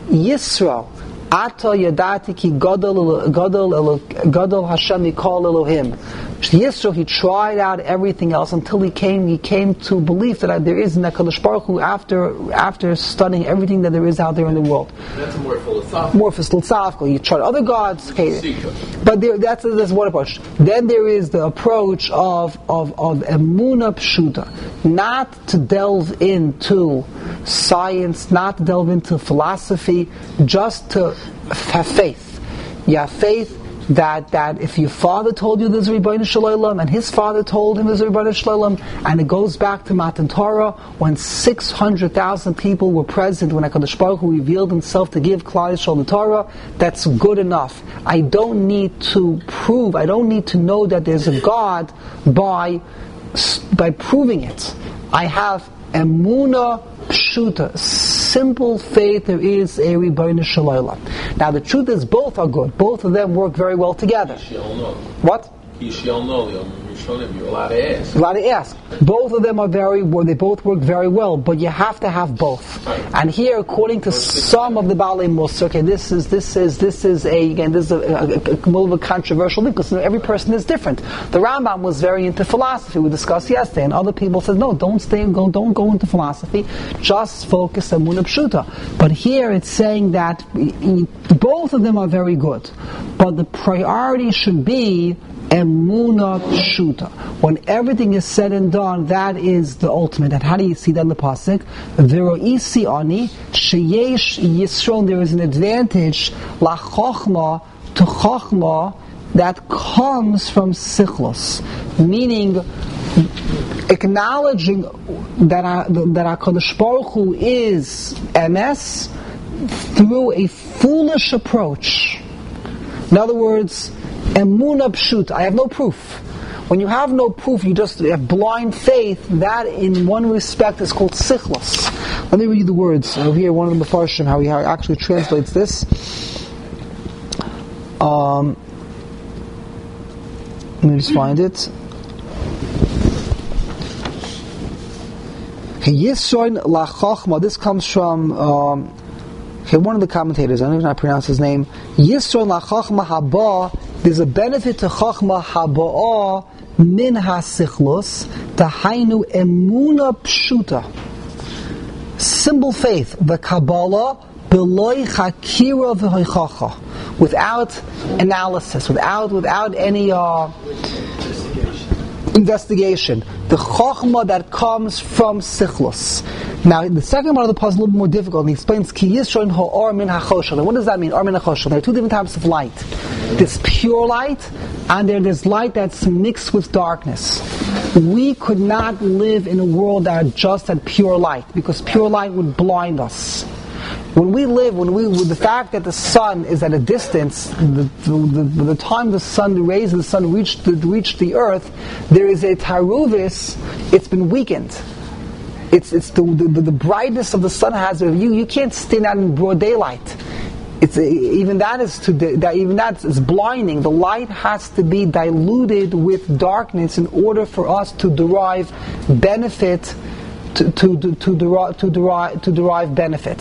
Yisro. Ata yadati ki gadol gadol gadol Hashem mikol Elohim. Yisro, he tried out everything else until he came he came to belief that there is an HaKadosh Baruch Hu after after studying everything that there is out there in the world. That's more philosophical. More philosophical. You tried other gods, okay. But there, that's that's one approach. Then there is the approach of of of Emunah Pshuta, not to delve into science, not to delve into philosophy, just to have faith. You have faith that that if your father told you there's a Rebbeinu Shalom and his father told him there's a Rebbeinu Shalom, and it goes back to Matan Torah when six hundred thousand people were present when HaKadosh Baruch Hu revealed himself to give Klal Yisrael the Torah, that's good enough. I don't need to prove, I don't need to know that there's a God by by proving it. I have Emunah Pshuta, simple faith there is a Rebbeinu Shalom. Now the truth is both are good. Both of them work very well together. What? You're allowed to ask. Allowed to ask. Both of them are very well, they both work very well, but you have to have both. And here, according to some of the Baalei Musar, okay, this is this is this is a again this is a, a, a, a little bit controversial because every person is different. The Rambam was very into philosophy. We discussed yesterday, and other people said, no, don't stay go don't go into philosophy. Just focus on Emunah Pshuta. But here it's saying that both of them are very good, but the priority should be Emunah Pshuta. When everything is said and done, that is the ultimate. And how do you see that in the pasuk? V'ro'isi ani sheyesh Yisrael. There is an advantage la chochma to chochma that comes from sichlos, meaning acknowledging that our, that HaKadosh Baruch Hu is M S through a foolish approach. In other words, Emunah Pshuta, I have no proof. When you have no proof, you just have blind faith. That, in one respect, is called sichlos. Let me read the words over here. One of the Mefarshim, how he actually translates this. Um, let me just find it. Yisroin la chochma. This comes from. Um, Okay, one of the commentators, I don't even know how to pronounce his name. Yisro la chachma haba. There's a benefit to chachma haba min ha-sichlus tahainu emunah pshuta. Simple faith, the Kabbalah beloy chakira v'hoichacha, without analysis, without without any uh, investigation. The chachma that comes from sichlus. Now, the second part of the puzzle is a little bit more difficult. And he explains, Ki yisroin ha'or min ha'choshel. What does that mean, or min ha'choshel? There are two different types of light. There's pure light, and there's light that's mixed with darkness. We could not live in a world that just had pure light, because pure light would blind us. When we live, when we, with the fact that the sun is at a distance, the, the, the, the time the sun, the rays of the sun reach the, reach the earth, there is a taruvis, it's been weakened. It's it's the, the, the brightness of the sun has, you, you can't stand out in broad daylight. It's even that is to that even that is blinding. The light has to be diluted with darkness in order for us to derive benefit, to to to, to derive to derive to derive benefit.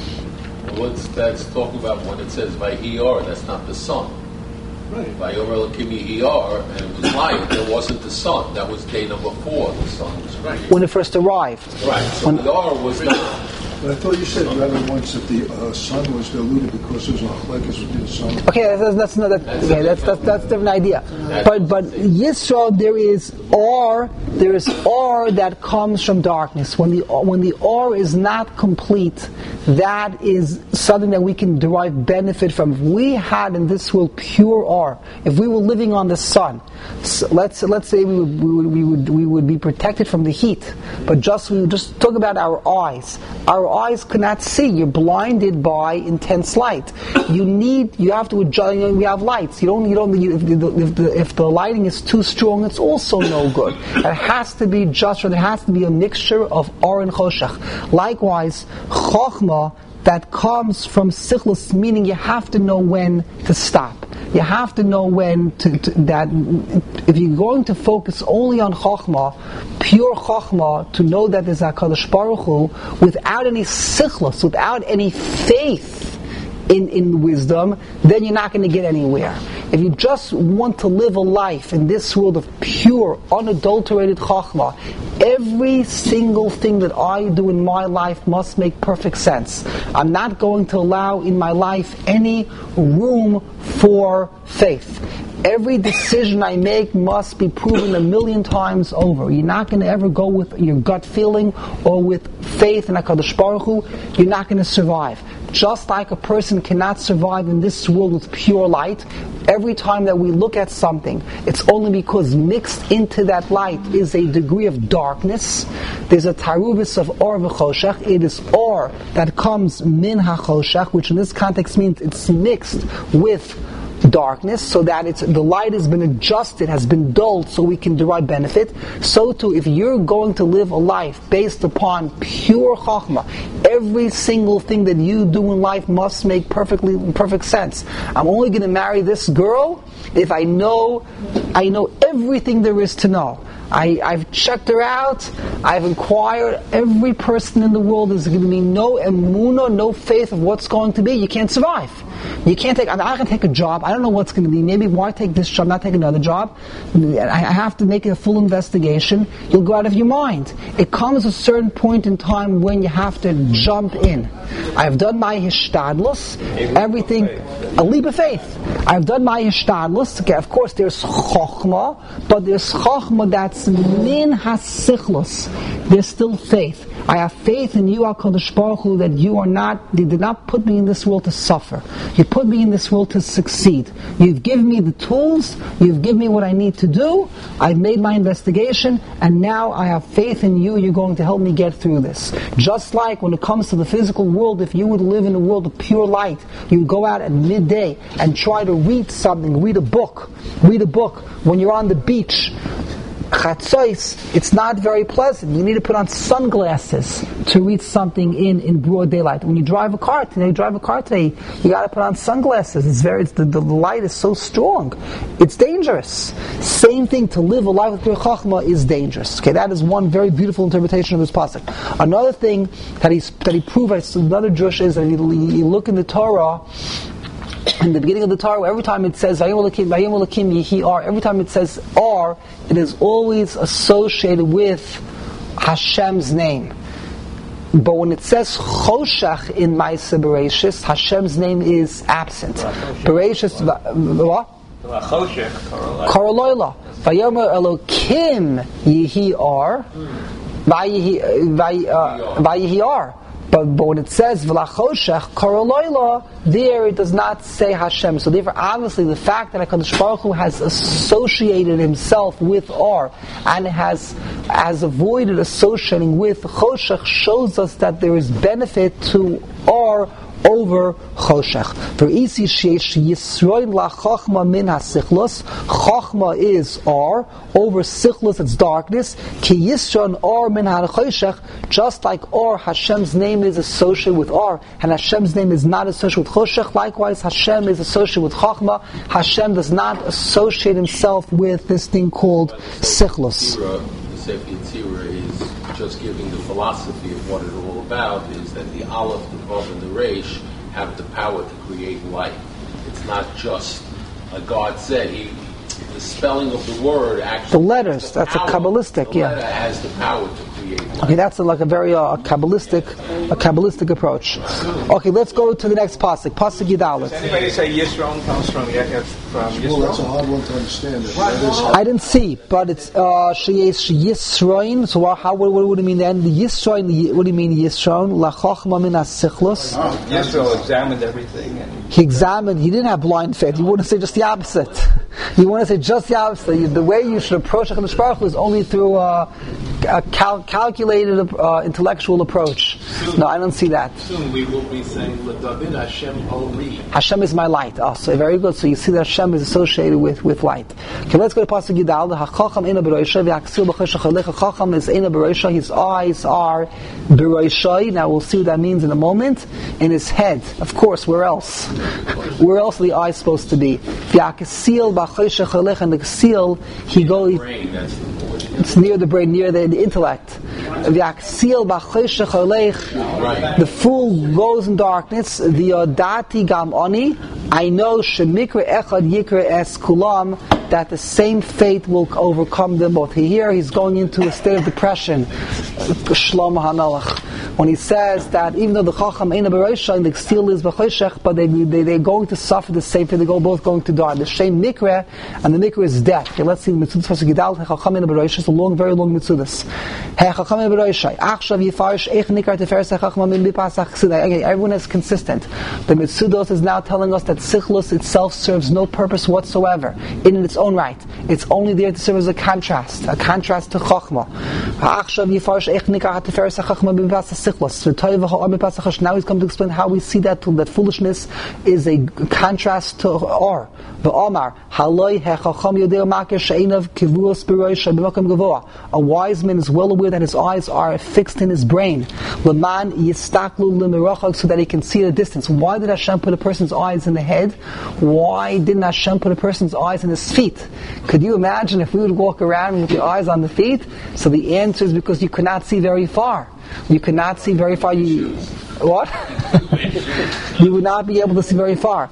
What's that's talking about when it says Vayhior? That's not the sun. Right. Vayomer Elokim Yihiyar, and it was light. There wasn't the sun. That was day number four. The sun was right when it first arrived. Right. So when the R was not. But I thought you said rather once that the uh, sun was diluted because there was no chlekes within the sun. Okay, that's that's that's, that, that's, okay, that's, that's, that's a different idea. But but Yisro, there is R, there is R that comes from darkness. When the when the R is not complete, that is something that we can derive benefit from. If we had in this world pure R, if we were living on the sun, so let's let's say we would, we would we would we would be protected from the heat, but just we would just talk about our eyes. Our eyes cannot see. You're blinded by intense light. You need. You have to adjust. You know, we have lights. You don't. You don't. You, if, the, if, the, if the lighting is too strong, it's also no good. It has to be just. There has to be a mixture of Or and Choshech. Likewise, Chochmah that comes from Sichlus, meaning you have to know when to stop. You have to know when to, to that. If you're going to focus only on Chochmah, pure Chochmah, to know that there's HaKadosh Baruch Hu, without any Sichlus, without any faith in, in wisdom, then you're not going to get anywhere. If you just want to live a life in this world of pure, unadulterated Chochmah, every single thing that I do in my life must make perfect sense. I'm not going to allow in my life any room for faith. Every decision I make must be proven a million times over. You're not going to ever go with your gut feeling or with faith in HaKadosh Baruch Hu. You're not going to survive. Just like a person cannot survive in this world with pure light, every time that we look at something, it's only because mixed into that light is a degree of darkness. There's a tarubis of Or v'choshech. It is Or that comes min ha-choshech, which in this context means it's mixed with darkness, so that it's the light has been adjusted, has been dulled, so we can derive benefit. So too, if you're going to live a life based upon pure Chochmah, every single thing that you do in life must make perfectly perfect sense. I'm only going to marry this girl if I know I know everything there is to know. I, I've checked her out, I've inquired. Every person in the world is going to be no emunah, no faith of what's going to be. You can't survive. You can't take, I'm not going to take a job, I don't know what's going to be. Maybe why take this job, not take another job? I have to make a full investigation. You'll go out of your mind. It comes a certain point in time when you have to jump in. I've done my hishtadlus, everything, a leap of faith. I've done my hishtadlus. Okay, of course there's chokhmah, but there's chokhmah that's min hasichlus. There's still faith. I have faith in you, HaKadosh Baruch Hu, that you are not, you did not put me in this world to suffer. You put me in this world to succeed. You've given me the tools, you've given me what I need to do, I've made my investigation, and now I have faith in you, you're going to help me get through this. Just like when it comes to the physical world, if you would live in a world of pure light, you would go out at midday and try to read something, read a book, read a book when you're on the beach. Chatzos, it's not very pleasant. You need to put on sunglasses to read something in, in broad daylight. When you drive a car today, you drive a car today, you got to put on sunglasses. It's very it's, the, the light is so strong. It's dangerous. Same thing, to live a life with pure Chochmah is dangerous. Okay, that is one very beautiful interpretation of this pasuk. Another thing that he that he proved, another drush is that you look in the Torah. In the beginning of the Torah, every time it says Vayom Elokim, Vayom Elokim Yihiyar, every time it says Or, it is always associated with Hashem's name. But when it says Choshech in Ma'aseh Bereishis, Hashem's name is absent. Bereishis, what? Karoloila. Vayomer Elokim Yihiyar, Vayihiyar. But, but when it says V'lachoshech Koroloila, there it does not say Hashem. So therefore, obviously, the fact that HaKadosh Baruch Hu has associated himself with Or and has has avoided associating with Choshech shows us that there is benefit to Or over Choshech. For isi sheish yisroin la chachma min hasichlos. Chachma is Or over sichlos, it's darkness. Ki yisron Or min ha-choshech. Just like Or, Hashem's name is associated with Or, and Hashem's name is not associated with Choshech. Likewise, Hashem is associated with Chachma. Hashem does not associate himself with this thing called sichlos. The Sefer Yetzirah is just giving the philosophy of what it's all about, is that the Aleph, the Vav, and the Resh have the power to create light. It's not just, like God said, he, the spelling of the word actually... The letters, that's power. a Kabbalistic, the yeah. letter has the power to create light. Okay, that's a, like a very uh, Kabbalistic, a Kabbalistic approach. Okay, let's go to the next pasuk. Pasuk Yudalet. Does anybody say Yisron comes from Ye- from Yisron? Well, that's a hard one to understand. That is I didn't see, but it's Sheyesh Yisroin. So how? What, what would it mean then? The Yisroin. What do you mean Yisroin? La Chachma min Asichlos. Yisro examined everything. And He examined. He didn't have blind faith. You wouldn't say just the opposite. You want to say just the opposite. The way you should approach HaKadosh Baruch Hu is only through uh, a cal- calculated uh, intellectual approach. No, I don't see that. Soon we will be saying L'David Hashem Ori. Hashem is my light. Oh, so very good. So you see that Hashem is associated with, with light. Okay, let's go to Pasuk Yidal. HaChacham ina b'roisha v'yaksil b'choshech alecha. Chacham is ina b'roisha. His eyes are b'roisha. Now we'll see what that means in a moment. In his head. Of course, where else? Where else are the eyes supposed to be? V'yaksil b'choshech alecha. And the ksil, he goes... It's near the brain, near the, the intellect. V'yaksil b'choshech alecha. The fool goes in darkness. The odati gam oni. I know shemikra echad yikra es kulam, that the same fate will overcome them both. Here he's going into a state of depression. Shlomo HaMelech. When he says that even though the Chacham ain't a Bereisha and the Ksil is B'choshech, but they, they, they're going to suffer the same fate, they're both going to die. The Shem Mikra, and the Mikra is death. Okay, let's see the Mitzudas Pasuk Yidal, Chacham ain't a Bereisha. It's a long, very long Mitzudas. Chacham ain't a Bereisha. Achshav Yifarish Eich Nikar Teferes Chacham min Bipasach Chsidai. Okay, everyone is consistent. The Mitzudos is now telling us that Sichlus itself serves no purpose whatsoever in its own right. It's only there to serve as a contrast, a contrast to Chachma. Now he's come to explain how we see that that foolishness is a contrast to Or. A wise man is well aware that his eyes are fixed in his brain, so that he can see at a distance. Why did Hashem put a person's eyes in the head? Why didn't Hashem put a person's eyes in his feet? Could you imagine if we would walk around with your eyes on the feet? So the answer is because you could not see very far. You could not see very far. You, what? You would not be able to see very far.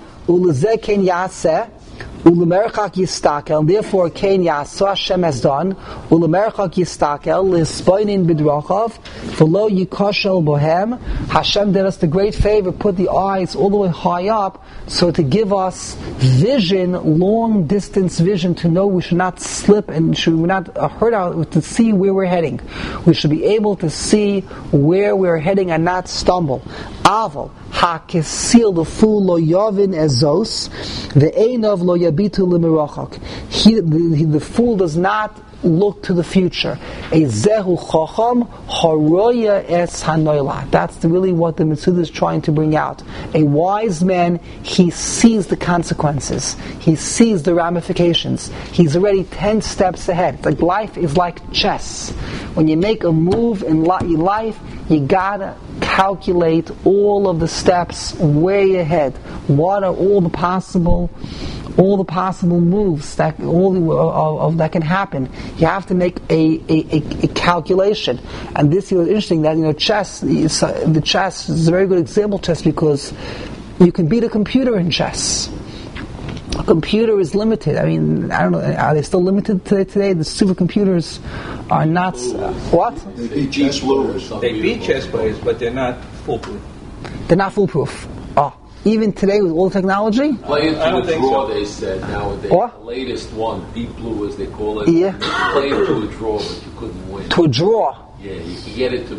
Ulemerchak yistakel, and therefore Kain Yasah Hashem has done. Ulemerchak yistakel lispoinin b'drachav v'lo yikoshel bohem. Hashem did us the great favor, put the eyes all the way high up, so to give us vision, long distance vision, to know we should not slip and should not uh, hurt out, to see where we're heading. We should be able to see where we're heading and not stumble. Aval hakesil, the fool lo yavin ezos, the einov lo yabitu limirachak. He, the, the fool does not look to the future. Ezehu chacham haroya es hanoila. That's really what the Mitzudah is trying to bring out. A wise man, he sees the consequences. He sees the ramifications. He's already ten steps ahead. Like life is like chess. When you make a move in life, you gotta calculate all of the steps way ahead. What are all the possible all the possible moves that all the, of, of, that can happen? You have to make a, a, a, a calculation. And this is interesting that, you know, chess is, uh, the chess is a very good example of chess, because you can beat a computer in chess. A computer is limited. I mean, I don't know, are they still limited today? Today, the supercomputers are not. Uh, what? They beat chess players. They beat chess players, but they're not foolproof. They're not foolproof. Oh, even today with all the technology? Play it I to don't a think draw, so. they said, nowadays. What? The latest one, Deep Blue as they call it. Yeah. Play it to a draw, but you couldn't win. To a draw. Yeah, you can get it to, to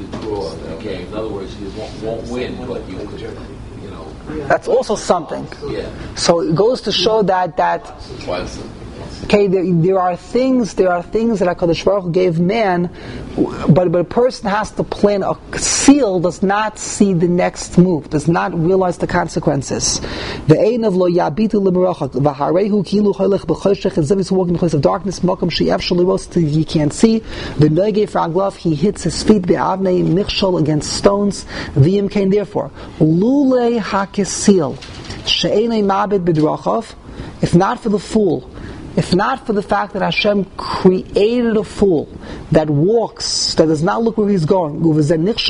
the draw. Okay, in other words, you won't, won't win, but you could, you know. That's also something. Yeah. So it goes to show that that. Okay, there, there are things. There are things that HaKadosh Baruch Hu gave man, but but a person has to plan. A seal does not see the next move, does not realize the consequences. The ein of lo yabitu l'merachak v'harehu kilu cholech b'choshech and he's walking in the place of darkness. Malkum she'ef shaliros he can't see. The negei fraglav he hits his feet be'avnei michshol against stones. V'im came therefore lulei hakesil she'enei mabed b'drachav. If not for the fool. If not for the fact that Hashem created a fool that walks, that does not look where he's going, no one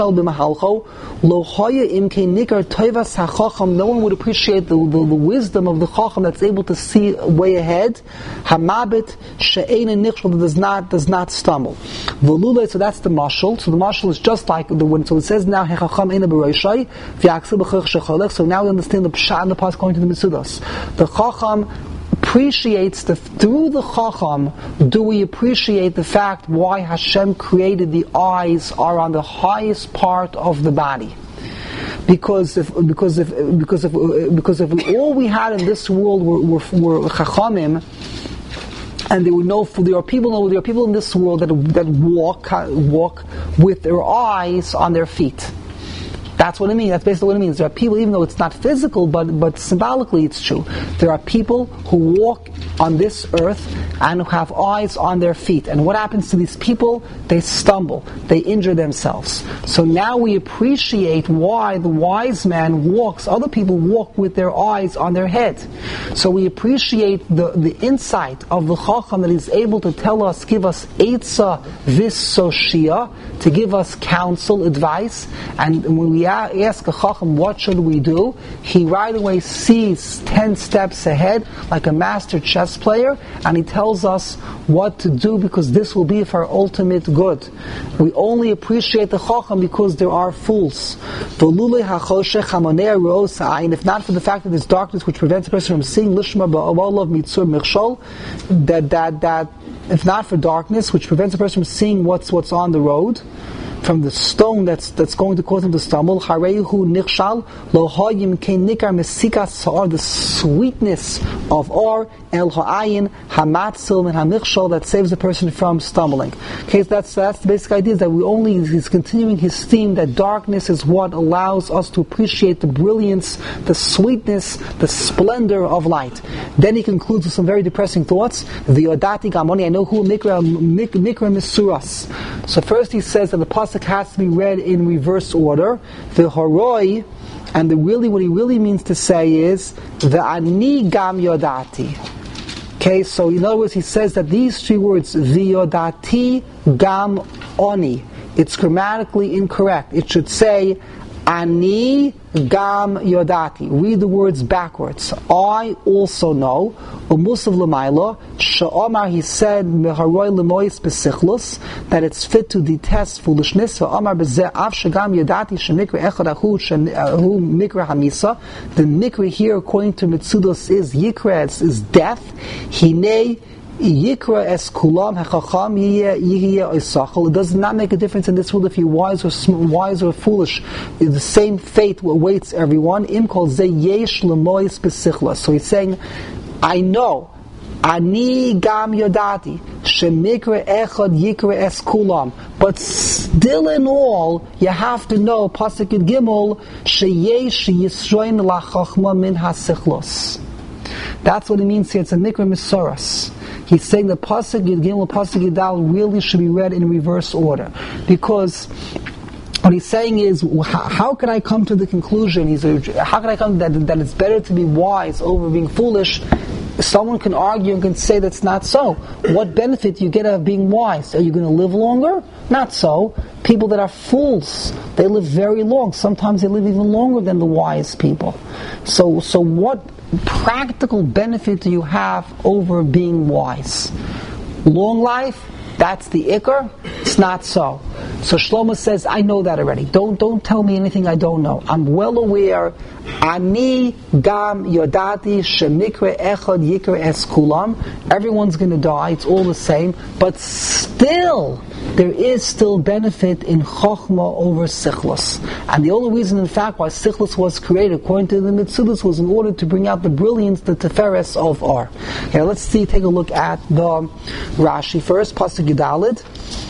would appreciate the, the, the wisdom of the Chacham that's able to see way ahead. Hamabit that does not does not stumble. So that's the mashal. So the mashal is just like the when so it says now so now we understand the pshat and the part going to the Mitzudos. The Chacham appreciates the through the Chacham do we appreciate the fact why Hashem created the eyes are on the highest part of the body. Because if because if because if because if all we had in this world were were, were Chachamim, and there were no there are people there are people in this world that that walk walk with their eyes on their feet. That's what it means. That's basically what it means. There are people, even though it's not physical, but but symbolically it's true. There are people who walk on this earth and who have eyes on their feet. And what happens to these people? They stumble. They injure themselves. So now we appreciate why the wise man walks. Other people walk with their eyes on their head. So we appreciate the, the insight of the Chacham that is able to tell us, give us Eitzah Vissoshia, to give us counsel, advice. And when we ask a Chacham, what should we do? He right away sees ten steps ahead, like a master chess player, and he tells us what to do because this will be for our ultimate good. We only appreciate the Chacham because there are fools. And if not for the fact that there's darkness which prevents a person from seeing, that that that if not for darkness which prevents a person from seeing what's what's on the road, from the stone that's that's going to cause him to stumble. Harehu nichshal lo hayim kein nikar mesikas sa'ar, the sweetness of or el ha'ayin hamatzil and hamichshal that saves the person from stumbling. Okay, so that's that's the basic idea, is that we only he's continuing his theme that darkness is what allows us to appreciate the brilliance, the sweetness, the splendor of light. Then he concludes with some very depressing thoughts. The odati gamoni, I know who mikra mikra misuras. So first he says that the pasuk has to be read in reverse order. The horoi, and the really what he really means to say is the ani gam yodati. Okay, so in other words, he says that these three words, v'yodati gam oni, it's grammatically incorrect. It should say ani gam yodati. Read the words backwards. I also know. Umusav l'mayla she'omar, he said meharoi l'mois besichlus, that it's fit to detest foolishness. Ve'omar bezeh av shegam yodati shemikra echad ahu shehu mikra hamisa. The mikra here, according to Mitzudos, is yikra, is death. Hinei Yikra es kulam hechacham yihye isachal. It does not make a difference in this world if you're wise or sm- wise or foolish. The same fate awaits everyone. Im kol ze yesh lemois besichla. So he's saying, I know, ani gam yodati shemikra echad yikra es kulam. But still in all, you have to know pasuk gimel sheyesh yisroin lachachma min hasichlos. That's what it means here. It's a mikra misoras. He's saying the pasuk Gimel, pasuk Yidal really should be read in reverse order, because what he's saying is, how, how can I come to the conclusion? He's a, how can I come that that it's better to be wise over being foolish? Someone can argue and can say that's not so. What benefit do you get out of being wise? Are you going to live longer? Not so. People that are fools, they live very long. Sometimes they live even longer than the wise people. So, so what practical benefit do you have over being wise? Long life? That's the ikar? It's not so. So Shlomo says, I know that already. Don't don't tell me anything I don't know. I'm well aware. Ani gam yodati shemikre echad yikre es kulam. Everyone's going to die. It's all the same. But still, there is still benefit in Chochmah over Sichlus. And the only reason, in fact, why Sichlus was created, according to the Metzudos, was in order to bring out the brilliance, the Teferes of Or. Okay, let's see, take a look at the Rashi first, Pasuk Yudalid.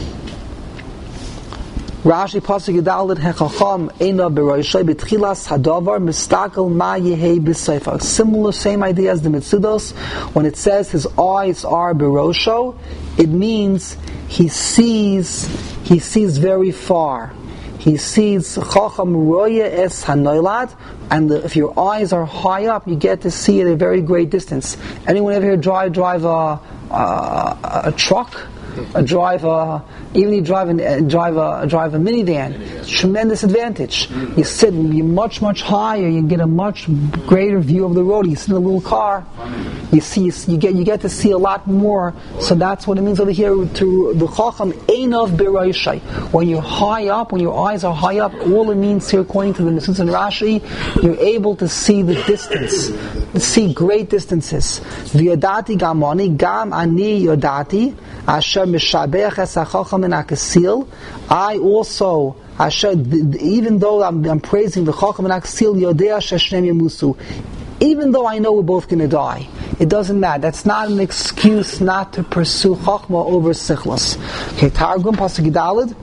Rashi Pasuk Yudalid Hechacham Eina Beroishay B'Tchilas Hadavar Mistakel Ma Yehei B'Seifa. Similar, same idea as the Metzudos. When it says his eyes are Berosho, it means he sees. He sees very far. He sees Chacham Roya Es Hanoilad, and the, if your eyes are high up, you get to see at a very great distance. Anyone ever here drive drive a a, a truck? A drive a, even you drive a, drive a, drive a minivan, it's a tremendous advantage. You sit, you're much, much higher, you get a much greater view of the road. You sit in a little car, you see, you get you get to see a lot more. So that's what it means over here to the Chacham Einav B'Roishai. When you're high up, when your eyes are high up, all it means here, according to the Metzudos and Rashi, you're able to see the distance, to see great distances. V'yodati gamoni gam ani yodati. Asher mishabech es hachacham en akasil. I also, Asher, even though I'm, I'm praising the chacham en akasil, yodea sheshnem yamusu. Even though I know we're both going to die, it doesn't matter. That's not an excuse not to pursue chachma over sichlos. Okay, Targum Pasuk Yudalid.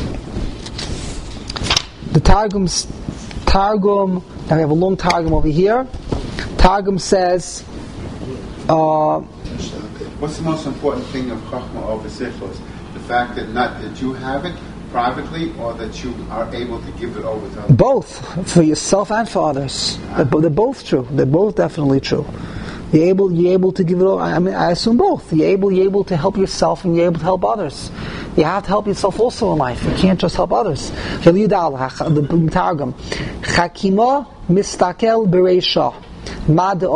The Targum's Targum. Now we have a long Targum over here. Targum says. Uh, What's the most important thing of Chachma over Sichlos? The fact that not that you have it privately, or that you are able to give it over to others? Both, for yourself and for others. They're, they're both true. They're both definitely true. You're able, you're able to give it over. I mean, I assume both. You're able, you're able to help yourself, and you're able to help others. You have to help yourself also in life. You can't just help others. The Targum, Chakima mistakel bereisha. Same idea,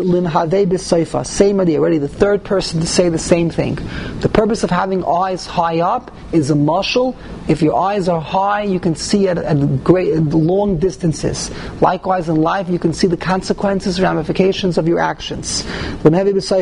already the third person to say the same thing. The purpose of having eyes high up is a mashal. If your eyes are high, you can see at, at great at long distances. Likewise in life, you can see the consequences, ramifications of your actions. Now what does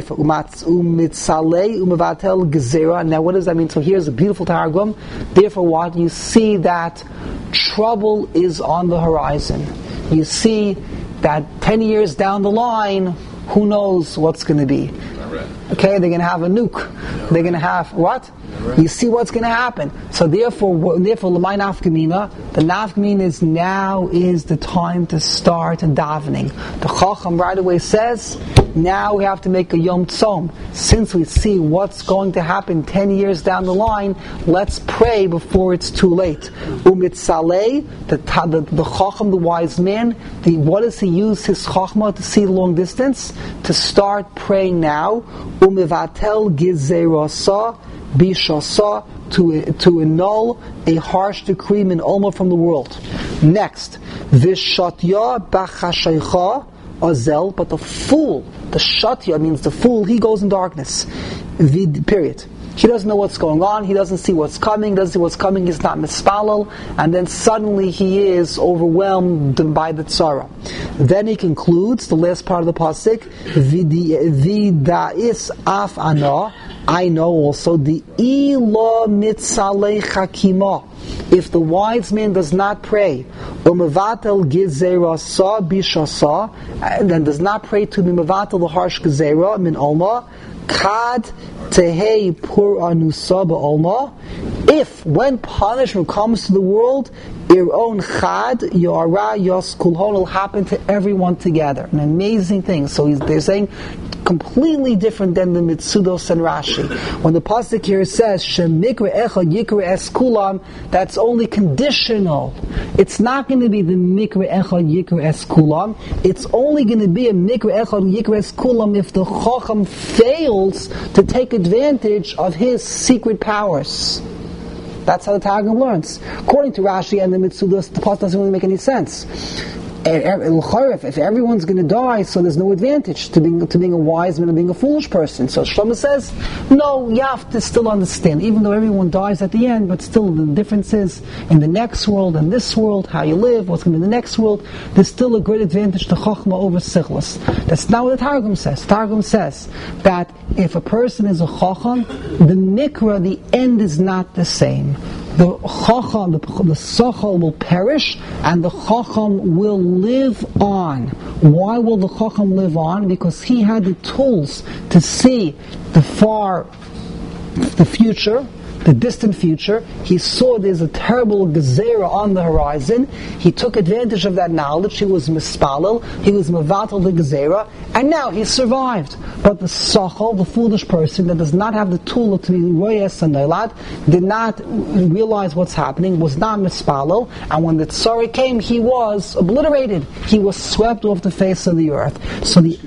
that mean? So here's a beautiful Targum. Therefore what? You see that trouble is on the horizon. You see that ten years down the line, who knows what's going to be. Okay, they're going to have a nuke. They're going to have, what? You see what's going to happen. So therefore, therefore, L'may nafkamina, the nafkamina is now is the time to start davening. The Chacham right away says, now we have to make a Yom Tzom. Since we see what's going to happen ten years down the line, let's pray before it's too late. Umitzalei, the, the, the Chacham, the wise man, the, what does he use his Chachma to see long distance? To start praying now. Umivatel gizerasa bishasa, to to annul a harsh decree min olma from the world. Next, vishatya bachashaycha azel, but the fool, the shatya means the fool, he goes in darkness. Vid, period. He doesn't know what's going on, he doesn't see what's coming, doesn't see what's coming, he's not mispalal, and then suddenly he is overwhelmed by the tzara. Then he concludes, the last part of the pasuk, Vida'is af ana, I know also, the ila mitzalei chakima. If the wise man does not pray, umevatel gezerasa bishasa, and then does not pray to be mevatel the harsh gezerah min alma, kad tehei pur anusa ba'alma. If, when punishment comes to the world, your own chad, yara, yos, kulhon will happen to everyone together. An amazing thing. So he's, they're saying, completely different than the Metzudos and Rashi. When the pasuk here says Shemikra Echad Yikra Es Kulam, that's only conditional. It's not going to be the Mikra Echad Yikra Es Kulam. It's only going to be a Mikra Echad Yikra Es Kulam if the Chacham fails to take advantage of his secret powers. That's how the Targum learns. According to Rashi and the Metzudos, the pasuk doesn't really make any sense. if everyone's going to die, so there's no advantage to being to being a wise man and being a foolish person. So Shlomo says, no, you have to still understand, even though everyone dies at the end, but still the difference is in the next world and this world, how you live, what's going to be in the next world, there's still a great advantage to Chochmah over Sichlos. That's not what the Targum says. The Targum says that if a person is a Chacham, the Nikra, the end is not the same. The Chacham, the, the Sachal will perish, and the Chacham will live on. Why will the Chacham live on? Because he had the tools to see the far, the future, the distant future. He saw there's a terrible gezerah on the horizon. He took advantage of that knowledge. He was mispalel. He was mevatel the gezerah, and now he survived. But the sachal, the foolish person that does not have the tool to be royes and neilat, did not realize what's happening, was not mispalel, and when the tzara came, he was obliterated. He was swept off the face of the earth. So the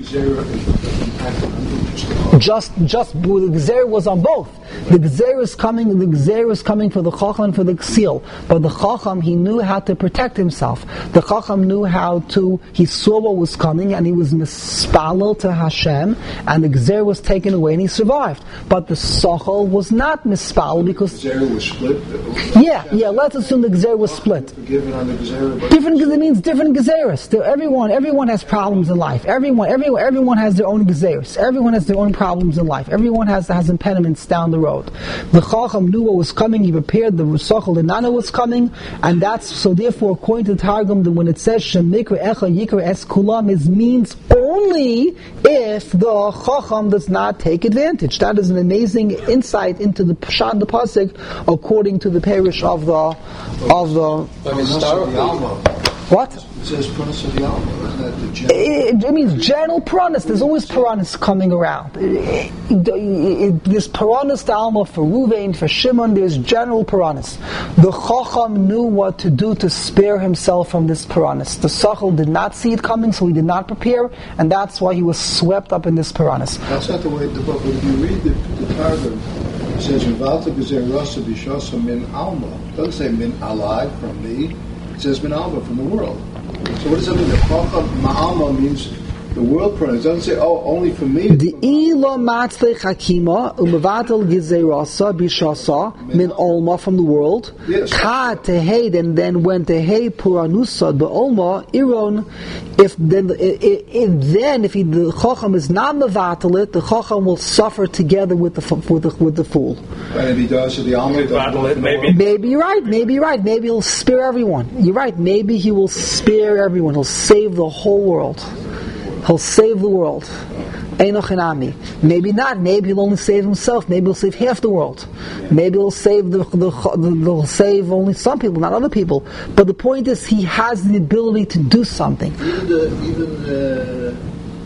just just the gezerah was on both. The gezerah is coming. The gezerah is coming for the chacham and for the ksil. But the chacham, he knew how to protect himself. The chacham knew how to. He saw what was coming, and he was mispalel to Hashem, and the gezerah was taken away, and he survived. But the sachal was not mispalel because the gezerah was split. Yeah, yeah. Let's assume the gezerah was split. Forgiven on the gezerah. Different gezerah means different gezerahs. Everyone, everyone has problems in life. Everyone, everyone, everyone has their own gezerahs. Everyone has their own problems in life. Everyone has has impediments down the road. The Chacham knew what was coming. He prepared. The Sachal did not know what's coming, and that's so. Therefore, according to the Targum, that when it says Shemikra Echa Yikra Es Kulam, it means only if the Chacham does not take advantage. That is an amazing insight into the Pshat, the Pasuk, according to the parish of the of the. But historically, what? It says Pranas of Yalma, isn't that the general? It, it means general Pranas. There's always Pranas coming around. It, it, it, there's Pranas to Alma for Ruvain, for Shimon, there's general Pranas. The Chacham knew what to do to spare himself from this Pranas. The Sachal did not see it coming, so he did not prepare, and that's why he was swept up in this Pranas. That's not the way the book, but if you read the, the Targum, it says, Vivalta Gezer Rasa Bishasa Min Alma. It doesn't say Min Alai, from me. It says Min Alma, from the world. So what does that mean? The Chacham Ma'alma means the world pronoun. It doesn't say, oh, only for me. The ilo matzle chakima umevatel gizerasa bishasa min olma, from the world. Ka tehei, and then when tehei puranusa the olma iron. If then, if, if then if he, the chacham is not mevatel it, the chacham will suffer together with the with the, with the fool. And if he does, so the alma does. Maybe. Maybe you're right. Maybe you're right. Maybe he'll spare everyone. You're right. Maybe he will spare everyone. He'll save the whole world. He'll save the world. Einochinami. Maybe not. Maybe he'll only save himself. Maybe he'll save half the world. Maybe he'll save the, the, the he'll save only some people, not other people. But the point is, he has the ability to do something. Even the even the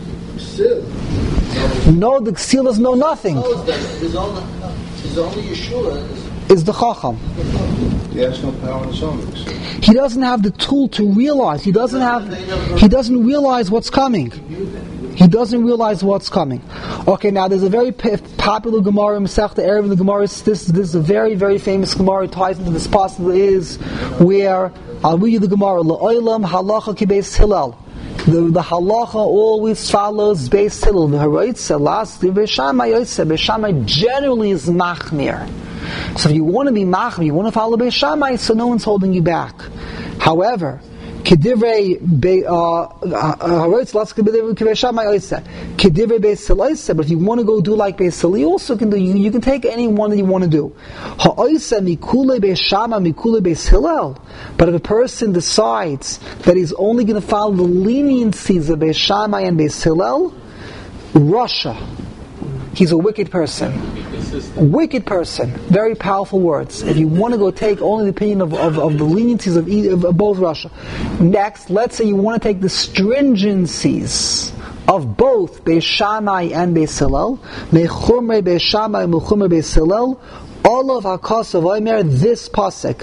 Ksil. No, the Ksil doesn't know nothing. His only his only Yeshua is, is the Chacham. He has no power in his own. He doesn't have the tool to realize. He doesn't have. He doesn't realize what's coming. He doesn't realize what's coming. Okay, now there's a very p- popular Gemara in Masechta Erev. The Gemara is this. This is a very, very famous Gemara. It ties into this passage is where I'll read you the Gemara. La'olam halacha kibeis Hillel. The, the halacha always follows Beis Hillel. The Haroitze last the Beis Shammai Yoitze. Beis Shammai generally is machmir. So if you want to be machmir, you want to follow Beis Shammai, so no one's holding you back. However, Kedivrei Haroitze last Beis Shammai Yoitze. Kedivrei Beis Hillel. But if you want to go do like Beis Hillel, you also can do. You, you can take any one that you want to do. Ha'oitze mikule Beis Shammai mikule Beis Hillel. But if a person decides that he's only going to follow the leniencies of Beis Shammai and Beis Hillel, Russia, he's a wicked person. Wicked person. Very powerful words. If you want to go take only the opinion of, of, of the leniencies of, of, of both Russia. Next, let's say you want to take the stringencies of both Beis Shammai and Beis Hillel, Mechumrei Beis Shammai and Mechumrei Beis Hillel. All of Hakasav Omer, this pasuk,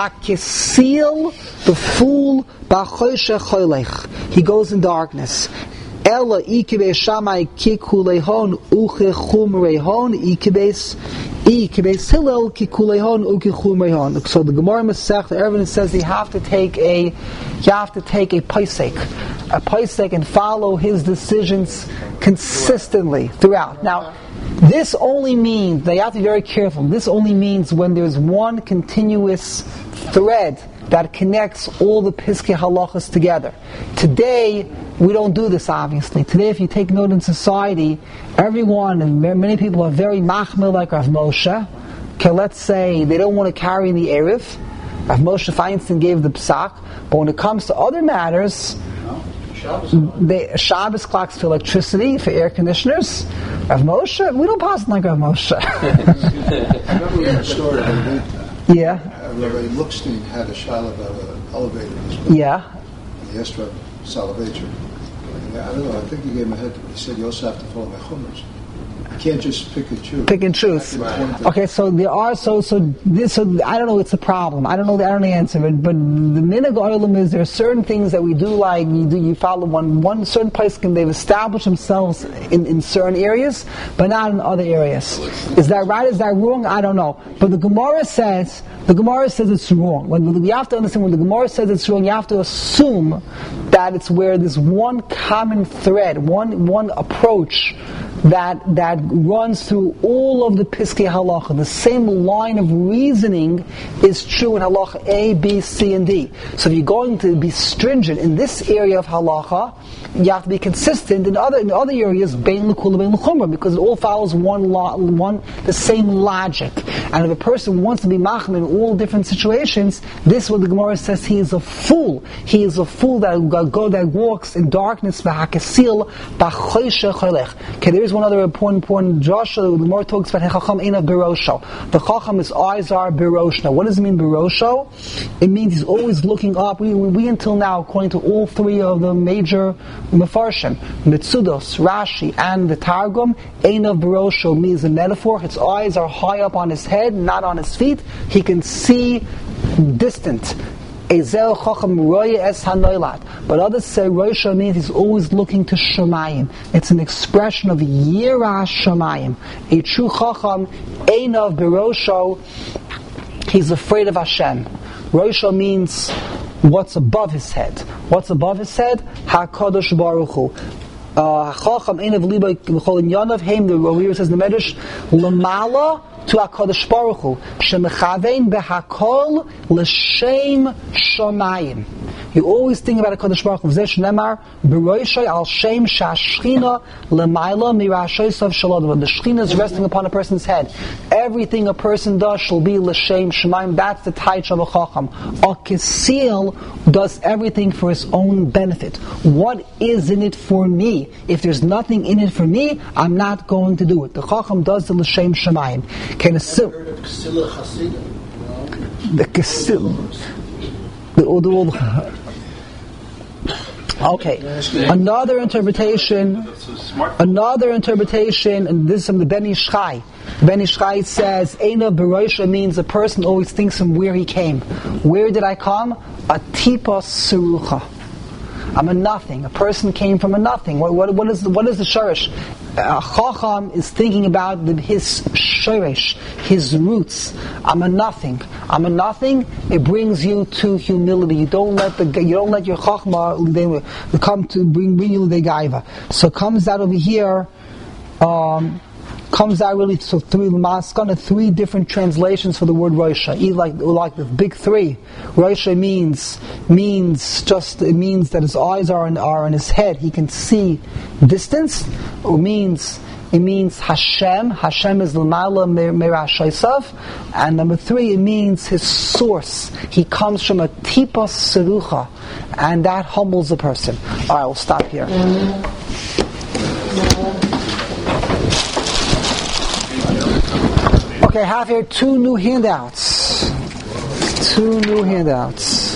Hakesil, the fool, B'choshech Choylech. He goes in darkness. Ella Ikebes Shammai Kikulehon Uchechumrehon Ikebes I kibeis Hillel ki kulehon u ki chumehon. So the Gemara Masech, the evidence says you have to take a, you have to take a paisek, a paisek, and follow his decisions consistently throughout. Now, this only means, now you have to be very careful, this only means when there's one continuous thread that connects all the Piskei Halachas together. Today, we don't do this, obviously. Today, if you take note in society, everyone, and many people are very machmir like Rav Moshe. Okay, let's say they don't want to carry the Erev. Rav Moshe Feinstein gave the Psak, but when it comes to other matters, they, Shabbos clocks for electricity, for air conditioners. Rav Moshe, we don't pass like Rav Moshe. I remember in the story that yeah. uh, Rabbi Lookstein had a shiloh about an elevator in his building. Yeah. And he asked Rabbi Soloveitcher. I don't know, I think he gave him a head, he said, you also have to follow my chumras. You can't just pick and choose. Pick and choose. Okay, so there are so so this so I don't know. It's a problem. I don't know. I don't know the answer. But, but the minhag olam is there are certain things that we do like you do. You follow one one certain place can they've established themselves in, in certain areas, but not in other areas. Is that right? Is that wrong? I don't know. But the Gemara says the Gemara says it's wrong. When you have to understand when the Gemara says it's wrong, you have to assume that it's where there's one common thread, one one approach that that runs through all of the Piskei Halacha. The same line of reasoning is true in Halacha A, B, C, and D. So if you're going to be stringent in this area of Halacha, you have to be consistent in other in other areas, Bein L'Kula, Bein L'Chumra, because it all follows one lo, one the same logic. And if a person wants to be machmir in all different situations, this is what the Gemara says: he is a fool. He is a fool that that walks in darkness. V'hakasil b'choshech cholech. Okay, there is one other important important Joshua. The Gemara talks about Chacham Einav Birosho. The Chacham, his eyes are Birosho. What does it mean Birosho? It means he's always looking up. We, we, we until now, according to all three of the major Mefarshim, Mitzudos, Rashi, and the Targum, Einav Birosho means a metaphor. His eyes are high up on his head, not on his feet. He can see distant. But others say Roisha means he's always looking to Shamayim. It's an expression of Yirah Shamayim. A true Chacham, Einav Birosho, he's afraid of Hashem. Roisha means what's above his head. What's above his head? HaKadosh Baruch Hu. Chacham Einav Liba B'chol Yanav Heim, the Ravir says in the Medrash, Lamala to HaKadosh Baruch Hu, Shemechavein behakol l'shem shomayim. You always think about HaKadosh Baruch Hu. V'zeh shnemar b'roishay al shem shashchina l'mayla mirashoysav shalodava. The Shechina is resting upon a person's head. Everything a person does shall be l'shem shomayim. That's the taich of a chacham. A kesil does everything for his own benefit. What is in it for me? If there's nothing in it for me, I'm not going to do it. The chacham does the l'shem shomayim. Can a sil- the kesil the the okay. Another interpretation, another interpretation, and this is from the Ben Ish Chai. Ben Ish Chai says, Einav Birosha means a person always thinks from where he came. Where did I come? A tipos serucha. I'm a nothing. A person came from a nothing. What, what, what is the, what is the shorish? A chacham is thinking about the, his shorish, his roots. I'm a nothing. I'm a nothing. It brings you to humility. You don't let the you don't let your chachma come to bring bring you the gaiva. So it comes out over here. Um, comes out really so three maskana three different translations for the word Roisha. Either like like the big three. Roisha means means just it means that his eyes are in are in his head. He can see distance. Or means it means Hashem. Hashem is l'mala merashaysav. And number three, it means his source. He comes from a tipos serucha, and that humbles a person. All right, we'll stop here. Okay, I have here two new handouts. Two new handouts.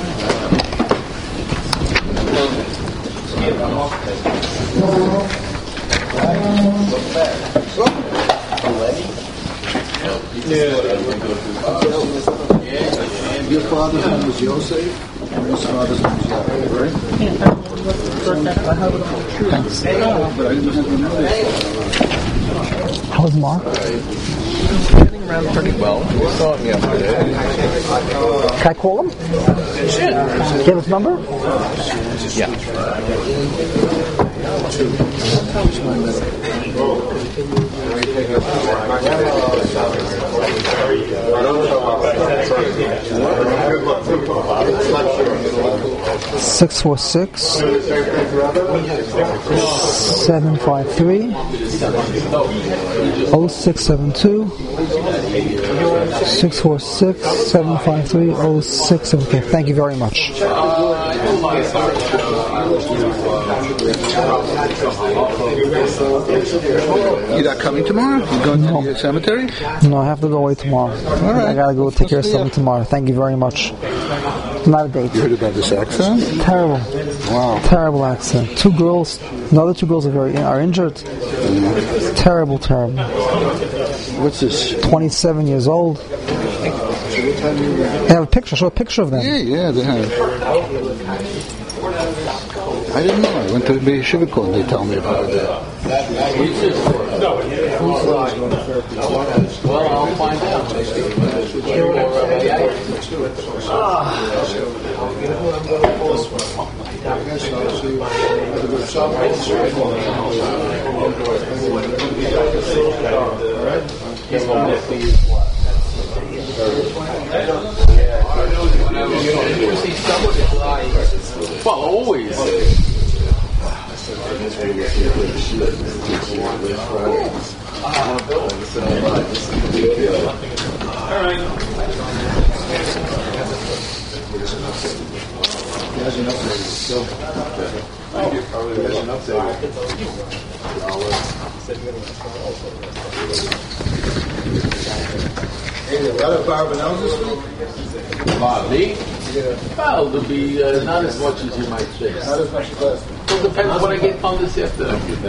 Your father's name was Yosef, and his father's name was Yaakov, right? I have it all true. Thanks. But I didn't have the name. How's Mark? Getting around pretty well. We saw him yesterday. Can I call him? Sure. Give his number? Yeah. Six four six seven five three oh six seven two six four six seven five three oh six seven two. Thank you very much. You're not coming tomorrow? You're going No. to the cemetery? No, I have to go away tomorrow. All right. I gotta go take care of something tomorrow. Thank you very much. Not a date. You heard about this accident? Terrible. Wow. Terrible accident. Two girls, another two girls are very are injured. Terrible, terrible. What's this? twenty-seven years old. They have a picture. Show a picture of them. Yeah, yeah, they have. I didn't know. I went to the Yeshiva and they tell me about it. Well, I'll find out. Well, always. All right. Hey, a lot of Barbanels this week? Bob, me? Well, there'll be uh, not as much as you might think. Not as much as last week. It depends what I get on this afternoon.